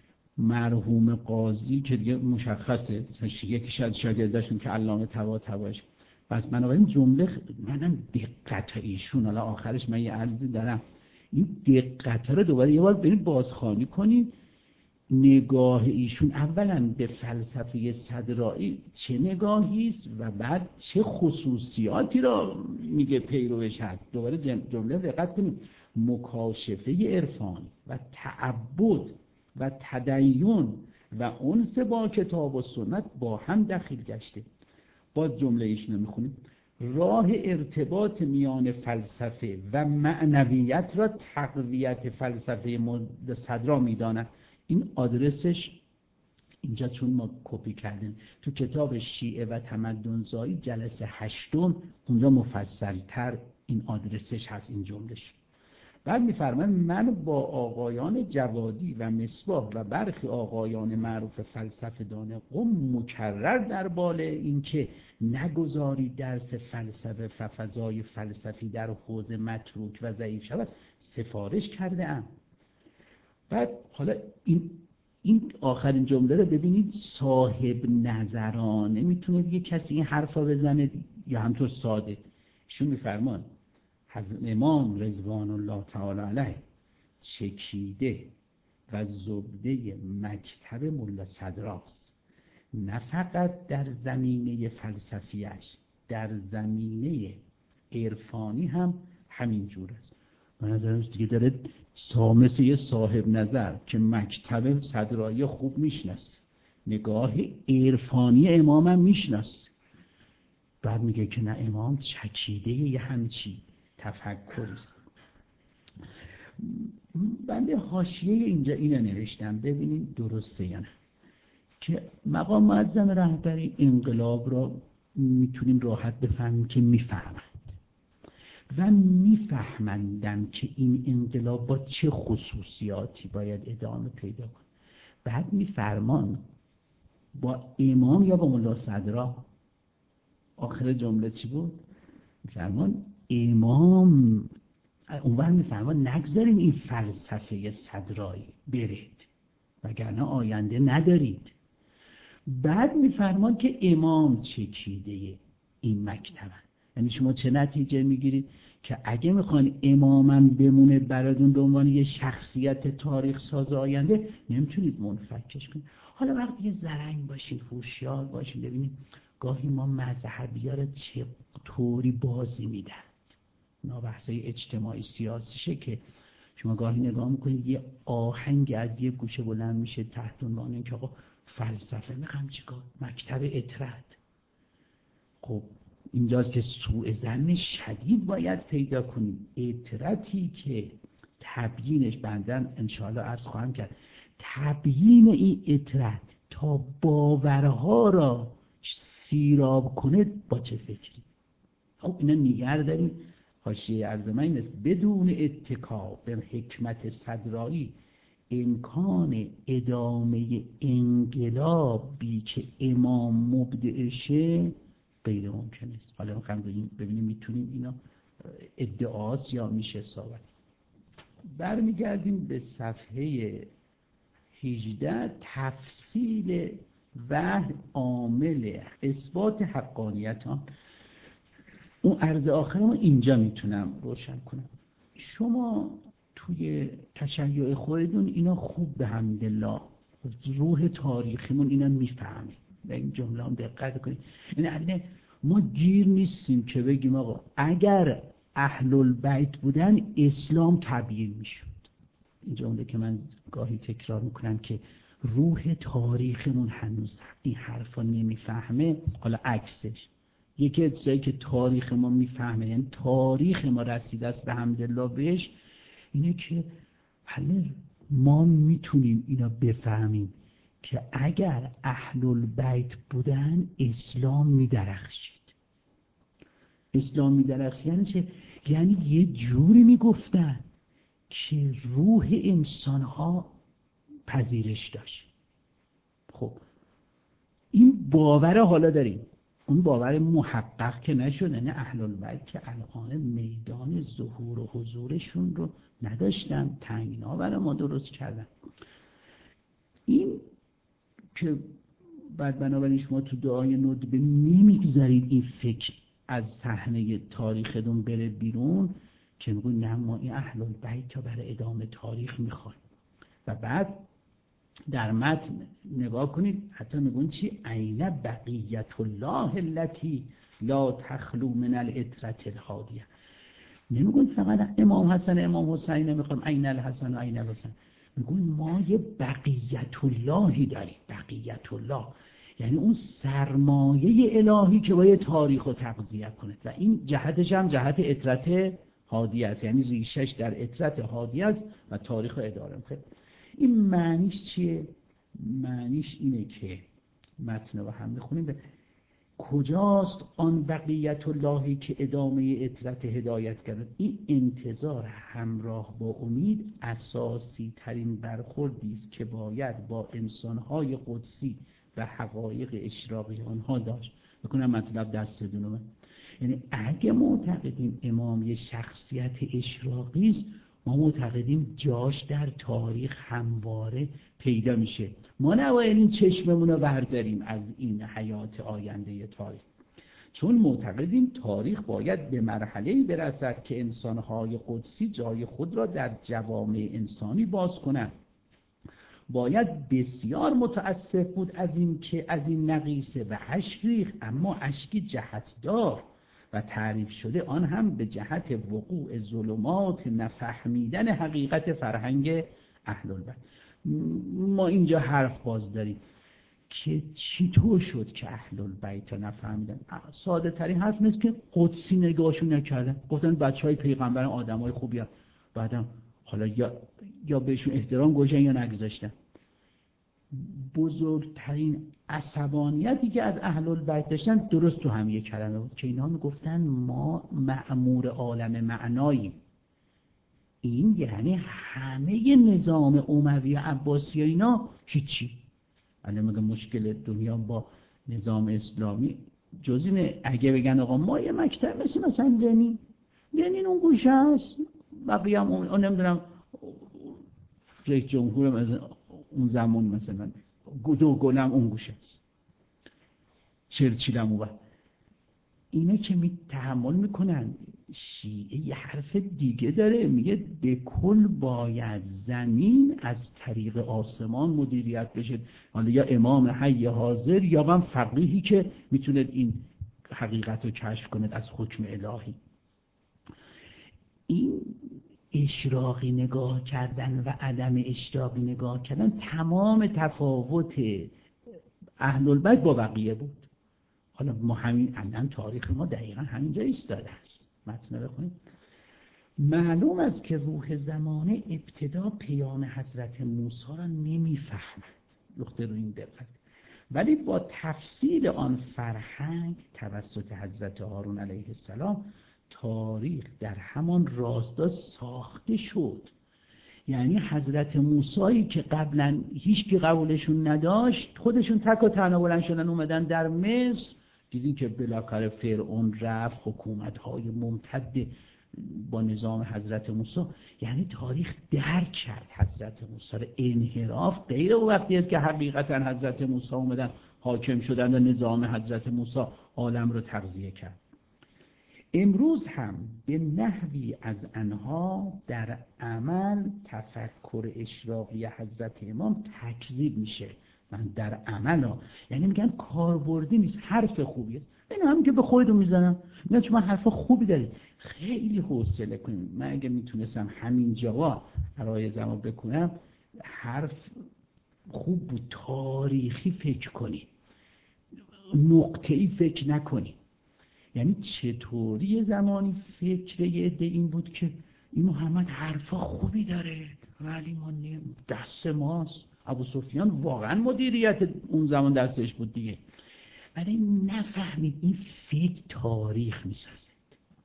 مرحوم قاضی که دیگه مشخصه یکیش از شاگرداشون که علامه طباطباییش. پس بنابراین جمله منم دقت ایشون، حالا آخرش من یه عرضی دارم، این دقت رو دوباره یه بار برید بازخوانی کنید. نگاه ایشون اولا به فلسفه صدرایی چه نگاهی است و بعد چه خصوصیاتی را میگه پیروش هست. دوباره جمله دقت کنید: مکاشفه عرفانی و تعبد و تدین و انس با کتاب و سنت با هم دخیل گشته. باز جمله ایشون رو میخونیم: راه ارتباط میان فلسفه و معنویت را تقویت فلسفه صدرا میداند. این آدرسش اینجا چون ما کپی کردیم تو کتاب شیعه و تمدن‌زایی جلسه هشتم، اونجا مفصل‌تر این آدرسش هست، این جملش. بعد می‌فرمایند من با آقایان جوادی و مصباح و برخی آقایان معروف فلسفه دان قم مکرر در بال این که نگذاری درس فلسفه و فضای فلسفی در حوزه متروک و ضعیف شود سفارش کرده ام. بعد حالا این این آخرین جمله رو ببینید، صاحب نظرانه میتونه دیگه کسی این حرفا بزنه یا همطور ساده. ایشون میفرمان حضرت امام رضوان الله تعالی علیه چکیده و زبده مکتب ملا صدراست، نه فقط در زمینه فلسفیش، در زمینه عرفانی هم همین جور است. من نظرم دیگه داره مثل یه صاحب نظر که مکتب صدرایی خوب میشناسه، نگاه عرفانی امام هم میشناسه، بعد میگه که نه امام چکیده یه همچی تفکریست. بنده حاشیه اینجا اینو نوشتم، ببینید درسته یا نه، که مقام معظم رهبری انقلاب را میتونیم راحت بفهمیم که میفهمند و میفهمندم که این انقلاب با چه خصوصیاتی باید ادامه پیدا کنه. بعد میفرمان با امام یا با ملا صدرا. آخر جمله چی بود؟ میفرمان امام اونور میفرمان نگذارین این فلسفه صدرایی برید وگرنه آینده ندارید. بعد میفرمان که امام چکیده این مکتبن. یعنی شما چه نتیجه میگیرید؟ که اگه میخوان امامم بمونه براتون به عنوان یه شخصیت تاریخ ساز آینده، نمیتونید منفکش کنید. حالا وقتی یه زرنگ باشید، هوشیار باشید، ببینید گاهی ما مذهبی‌ها رو چه طوری بازی میدن. اینا بحثای اجتماعی سیاسیشه که شما گاهی نگاه میکنید یه آهنگ از یه گوشه بلند میشه تحت عنوان اینکه آقا فلسفه میخوام چیکار؟ مکتب اطرت. خب اینجاست که سوء ظن شدید باید پیدا کنیم. اطرتی که تبیینش بندن انشاءالله عرض خواهم کرد، تبیین این اطرت تا باورها را سیراب کنه با چه فکری. خب اینا نگر داریم. حاشیه عرض من این است بدون اتکا به حکمت صدرایی امکان ادامه انقلابی که امام مبدعشه غیر ممکن است. حالا میخوایم ببینیم میتونیم اینا ادعاست یا میشه ثابت. برمیگردیم به صفحه هجده. تفصیل وحی عامل اثبات حقانیت ها. اون عرض آخر ما اینجا میتونم روشن کنم. شما توی تشیع خودتون اینا خوب به حمدالله روح تاریخیمون اینا میفهمه. به این جمله هم دقت کنید. یعنی ما گیر نیستیم که بگیم آقا اگر اهل البیت بودن اسلام تبیین میشد. این جمله که من گاهی تکرار میکنم که روح تاریخمون هنوز این حرفا نمیفهمه. حالا عکسش یکی از چیزایی که تاریخ ما میفهمه، یعنی تاریخ ما رسیده است به حمدالله بهش، اینه که حالا ما میتونیم اینا بفهمیم که اگر اهل البیت بودن اسلام میدرخشید. اسلام میدرخشید یعنی چه؟ یعنی یه جوری میگفتن که روح انسانها پذیرش داشت. خب این باور حالا داریم، اون باور محقق که نشده. نه اهل البیت که الان میدان ظهور و حضورشون رو نداشتن، تعیینا برای ما درست کردن. این که بعد بنابراین شما تو دعای ندبه نمیگذارید این فکر از صحنه تاریختون بره بیرون که میگون نه ما این اهل البیت رو برای ادامه تاریخ میخوایم. و بعد در متن نگاه کنید حتی میگون چی؟ عین بقیت الله التي لا تخلو من العترة الهادیه. نمیگون فقط امام حسن امام حسین، نمیخوام عین الحسن و عین الحسین، میگون ما یه بقیت اللهی داریم. بقیت الله یعنی اون سرمایه الهی که باید تاریخ رو تغذیه کنه و این جهتش هم جهت عترت هادیه است، یعنی ریشش در عترت هادیه است و تاریخ رو اداره میکنه. این معنیش چیه؟ معنیش اینه که متن رو هم میخونیم به کجاست آن بقیت اللهی که ادامه عترت هدایت کرد. این انتظار همراه با امید اساسی ترین برخوردی است که باید با انسانهای قدسی و حقایق اشراقی آنها داشت. بکنم مطلب دست دونم. یعنی اگه معتقدیم امام یه شخصیت اشراقی است، ما معتقدیم جاش در تاریخ همواره پیدا میشه. ما نباید این چشممون رو برداریم از این حیات آینده تاریخ، چون معتقدیم تاریخ باید به مرحله‌ای برسد که انسانهای قدسی جای خود را در جوامع انسانی باز کنند. باید بسیار متاسف بود از این که از این نقیصه و اشک ریخت، اما اشکی جهتدار و تعریف شده، آن هم به جهت وقوع ظلمات نفهمیدن حقیقت فرهنگ اهل البیت. ما اینجا حرف باز داریم که چطور شد که اهل البیت نفهمیدن. ساده ترین حرف نیست که قدسی نگاهشون نکردن، گفتن بچه های پیغمبر آدم های خوبی هم. بعدم حالا یا, یا بهشون احترام گذاشتن یا نگذاشتن. بزرگترین عصبانیتی که از اهل البیت داشتن درست تو هم یک کلمه بود که اینا میگفتن ما مأمور عالم معناییم. این یعنی همه نظام اموی و عباسی و اینا هیچی. الان میگه مشکل دنیا با نظام اسلامی جز اینه اگه بگن آقا ما یه مکتب مثل مثلا لنین لنین اون گوشه هست، بقیه هم اون نمیدونم رئیس جمهور مثلا اون زمان مثلا دو گلم اون گوشه است، چرچیل هم اون. اینه که می تحمل میکنن. شیعه یه حرف دیگه داره، میگه به کل باید زمین از طریق آسمان مدیریت بشه. حالا یا امام حی حاضر یا هم فقیهی که میتونه این حقیقت رو کشف کنه از حکم الهی. این اشراقی نگاه کردن و عدم اشراقی نگاه کردن تمام تفاوت اهل البیت با بقیه بود. حالا ما همین الان تاریخ ما دقیقا همینجا ایستاده است. متن بخونیم. معلوم است که روح زمانه ابتدا پیام حضرت موسی را نمیفهمد. نقطه رو این دقت. ولی با تفصیل آن فرهنگ توسط حضرت هارون علیه السلام تاریخ در همان راستا ساخته شد. یعنی حضرت موسی که قبلا هیچ کی قبولشون نداشت، خودشون تک و تنها بلند شدن اومدن در مصر، دیدین که بالاخره فرعون رفت، حکومت‌های ممتد با نظام حضرت موسی. یعنی تاریخ درک کرد حضرت موسی را. انحراف غیر او وقتی است که حقیقتا حضرت موسی اومدن حاکم شدن و نظام حضرت موسی عالم رو تغذیه کرد. امروز هم به نحوی از آنها در عمل تفکر اشراقی حضرت امام تکذیب میشه. من در عمل ها، یعنی میگن کاربردی نیست، حرف خوبیه. این هم که به خودتون میزنم میگن چون من حرف خوبی دارید، خیلی حوصله کنید. من اگه میتونستم همین جواب عرایزمو بکنم، حرف خوب بود، تاریخی فکر کنید، نقطه‌ای فکر نکنید. یعنی چطوری زمانی فکر یه عده این بود که این محمد حرفا خوبی داره ولی ما نیم دست ماست. ابو سفیان واقعا مدیریت اون زمان دستش بود دیگه، ولی نفهمید این فکر تاریخ میسازه.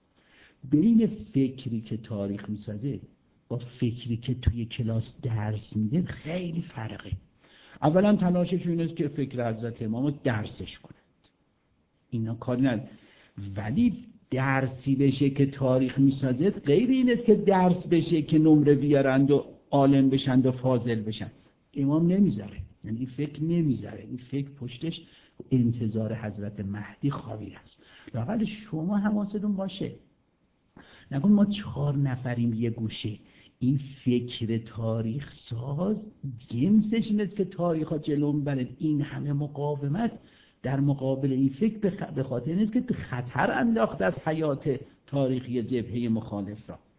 بین فکری که تاریخ میسازه با فکری که توی کلاس درس میده خیلی فرقه. اولا تلاششون اینه که فکر حضرت امامو درسش کنند، اینا کاری نداره. ولی درسی بشه که تاریخ میسازه غیر این است که درس بشه که نمره بیارند و عالم بشند و فاضل بشن. امام نمیذاره، یعنی این فکر نمیذاره. این فکر پشتش انتظار حضرت مهدی خوابیده است. لااقل شما حواستون باشه، نگون ما چهار نفریم یه گوشه. این فکر تاریخ ساز جنسش این است که تاریخ ها جلو میبره. این همه مقاومت در مقابل این فکر به خاطر نیست که خطر انداخته از حیات تاریخی جبهه مخالف را.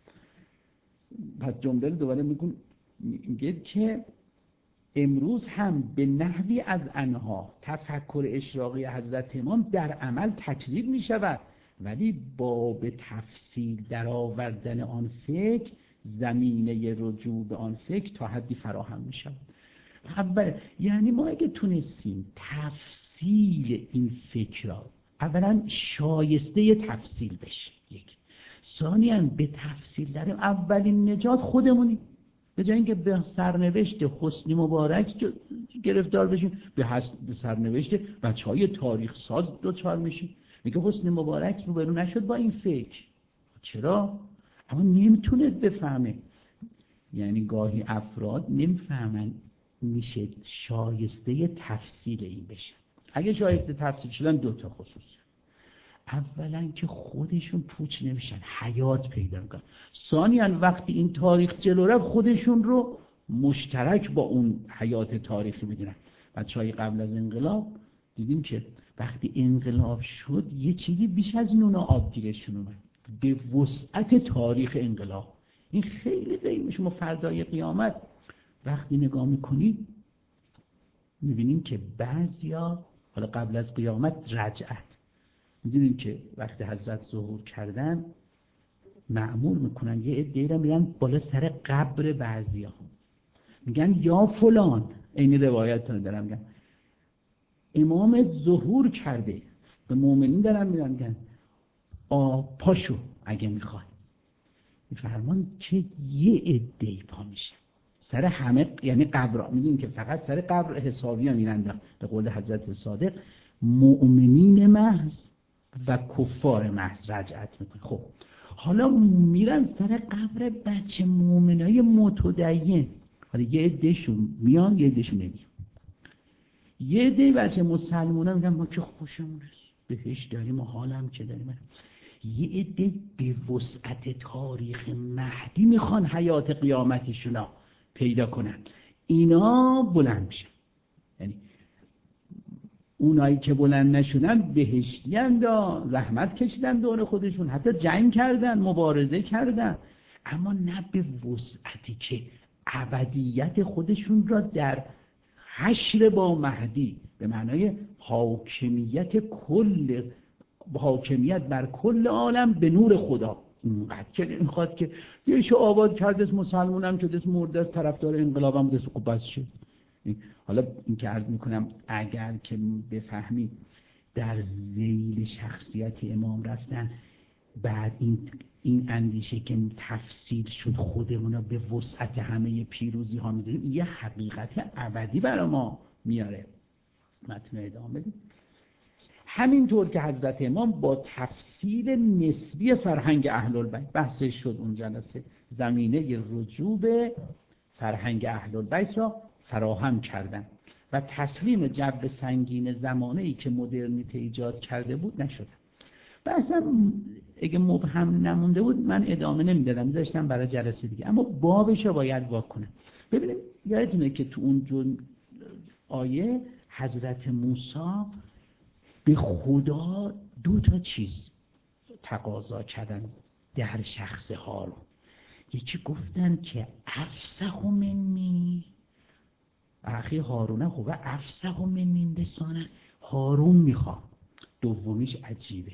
پس جمله رو دوباره میگم، میگه که امروز هم به نحوی از آنها تفکر اشراقی حضرت امام در عمل تکذیب می شود، ولی با به تفصیل در آوردن آن فکر زمینه رجوع به آن فکر تا حدی فراهم می شود. اول یعنی ما اگه تونستیم تفصیل این فکر را اولا شایسته تفصیل بشه، یک ثانیاً به تفصیل داریم اولین نجات خودمونی، به جای اینکه به سرنوشت حسنی مبارک گرفتار بشیم به سرنوشت بچهای تاریخ ساز دوچار میشیم. میگه حسنی مبارک روبرو نشد با این فکر. چرا؟ اما نمیتونه بفهمه. یعنی گاهی افراد نمیفهمن میشه شایسته تفصیل این بشه. اگه شایسته تفصیل شدن دو تا خصوص، اولا که خودشون پوچ نمیشن، حیات پیدا میکنن. ثانیاً وقتی این تاریخ جلو رفت خودشون رو مشترک با اون حیات تاریخی میدونن. بچهای قبل از انقلاب دیدیم که وقتی انقلاب شد یه چیزی بیش از نون و آب گیرشون اومد، به وسعت تاریخ انقلاب. این خیلی قیمه. شما فردای قیامت وقتی نگاه میکنید میبینیم که بعضیا حالا قبل از قیامت رجعت، میدونیم که وقتی حضرت ظهور کردن معمول میکنن یه عده‌ای رو میرن بالا سر قبر بعضیا، میگن یا فلان، این روایت رو دارم میگن امامت ظهور کرده، به مؤمنین دارن میگن میگن آ پاشو اگه میخوای. میفرمان که یه عده‌ای پا میشه سر همه، یعنی قبر، میگیم که فقط سر قبر حسابی ها میرن. به قول حضرت صادق مؤمنین محض و کفار محض رجعت میکنه. خب حالا میرن سر قبر بچه مؤمنای متدین، حالا یه عدهشون میان یه عدهشون نمیان. یه عده بچه مسلمونا میگن ما که خوشمون بهش داریم و حالم که داریم. یه عده به وسعت تاریخ مهدی میخوان حیات قیامتشون پیدا کنن، اینا بلند میشن. یعنی اونایی که بلند نشدن بهشتی اند، زحمت کشیدن دور خودشون، حتی جنگ کردن، مبارزه کردن، اما نه به وسعتی که ابدیت خودشون را در حشر با مهدی به معنای حاکمیت کل حاکمیت بر کل عالم به نور خدا. اینقدر که نمیخواد که یهشو آباد کرده، مسلمون هم شده، مرده است، طرفدار انقلاب هم بوده، خب بس شد. حالا این که عرض میکنم اگر که بفهمی در ذیل شخصیت امام رفتن، بعد این این اندیشه که تفصیل شد خودمون به وسعت همه پیروزی ها میدونیم، یه حقیقت ابدی برای ما میاره. متن ادامه بدیم. همینطور که حضرت امام با تفصیل نسبی فرهنگ اهل البیت، بحثش شد اون جلسه، زمینه رجوع به فرهنگ اهل البیت را فراهم کردن و تسلیم جو سنگین زمانه‌ای که مدرنیته ایجاد کرده بود نشدن. و اصلا اگه مبهم نمونده بود من ادامه نمیدادم، میذاشتم برای جلسه دیگه، اما بابش رو باید وا کنم. ببینیم یادتونه که تو اون جون آیه حضرت موسی به خدا دو تا چیز تقاضا کردن در شخص هارون. یکی گفتن که افصح منی، اخی هارونه خوبه، افصح منی لسانا، هارون میخوام. دومیش عجیبه،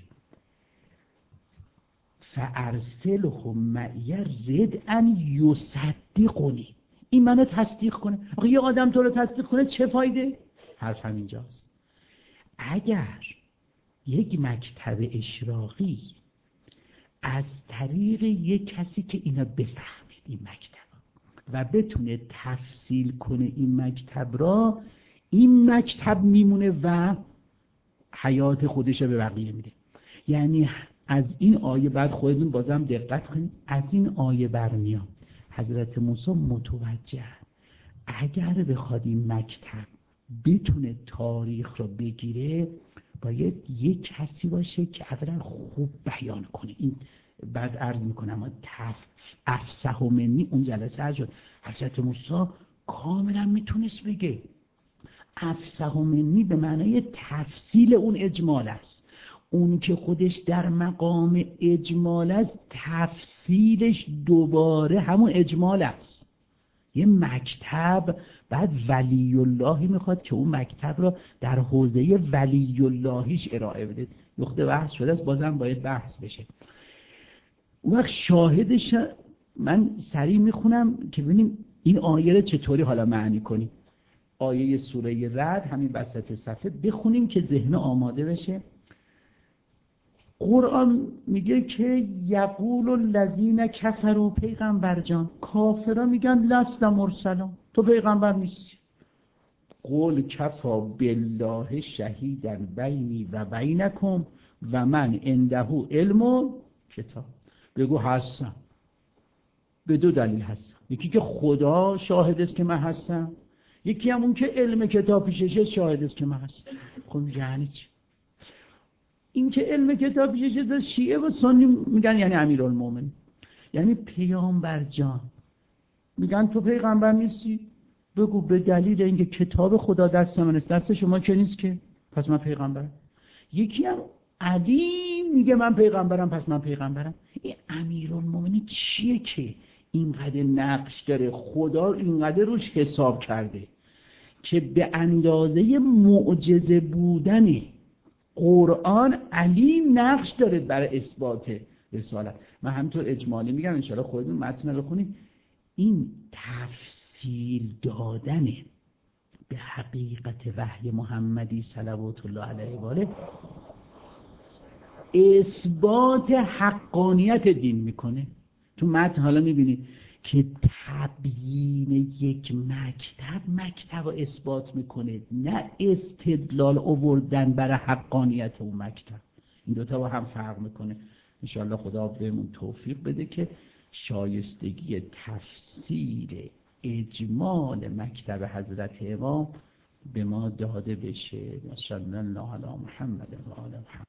فارسله معی ردءا یصدقنی، این منو تصدیق کنه. آخه یه آدم تو رو تصدیق کنه چه فایده؟ حرف همینجاست. اگر یک مکتب اشراقی از طریق یک کسی که اینا بفهمید این مکتب و بتونه تفصیل کنه این مکتب را، این مکتب میمونه و حیات خودش رو به بقیه میده. یعنی از این آیه بعد خودتون بازم دقت کنید، از این آیه برمیاد حضرت موسی متوجه اگر بخواد این مکتب بتونه تاریخ رو بگیره باید یک کسی باشه که اولا خوب بیان کنه. این بعد عرض میکنم اما تف افصح منی اون جلسه عرض شد حضرت موسی کاملا میتونست بگه. افصح منی به معنای تفصیل اون اجمال است، اون که خودش در مقام اجمال است تفصیلش دوباره همون اجمال است. یه مکتب بعد ولی اللهی میخواد که اون مکتب را در حوزه ولی اللهیش ارائه بده. نقطه بحث شده است، بازم باید بحث بشه. اون وقت شاهدش من سریع میخونم که ببینیم این آیه رو چطوری حالا معنی کنیم. آیه سوره رعد همین وسط صفحه بخونیم که ذهن آماده بشه. قرآن میگه که یقول الذین کفروا، پیغمبر جان، کافرا میگن لست مرسلا، تو پیغمبر نیستی. قول کفا بالله شهیدا بینی و بینکم و من عنده علم کتاب. بگو هستم، به دو دلیل هستم، یکی که خدا شاهد است که من هستم، یکی هم اون که علم کتاب پیششه شاهد است که من هستم. خب یعنی چی؟ این که علم کتاب پیشش از شیعه و سنی میگن یعنی امیرالمومنین، یعنی پیامبر جان. میگن تو پیغمبر نیستی، بگو به دلیل اینکه کتاب خدا دست من است، دست شما که نیست که، پس من پیغمبرم. یکی هم علی میگه من پیغمبرم، پس من پیغمبرم. این امیرالمومنین چیه که اینقدر نقش داره؟ خدا اینقدر روش حساب کرده که به اندازه معجزه بودن قرآن علی نقش داره برای اثبات رسالت. من همینطور اجمالی میگم، انشاءالله خودتون متن رو بخونید. این تفصیل دادن به حقیقت وحی محمدی صلوات الله علیه و آله اثبات حقانیت دین میکنه. تو متن حالا میبینید که تبیین یک مکتب مکتب رو اثبات میکنه، نه استدلال آوردن برای حقانیت اون مکتب. این دوتا با هم فرق میکنه. انشاءالله خدا بهمون توفیق بده که شایستگی تفسیر اجمال مکتب حضرت امام به ما داده بشه. صلی الله علی محمد و آل محمد.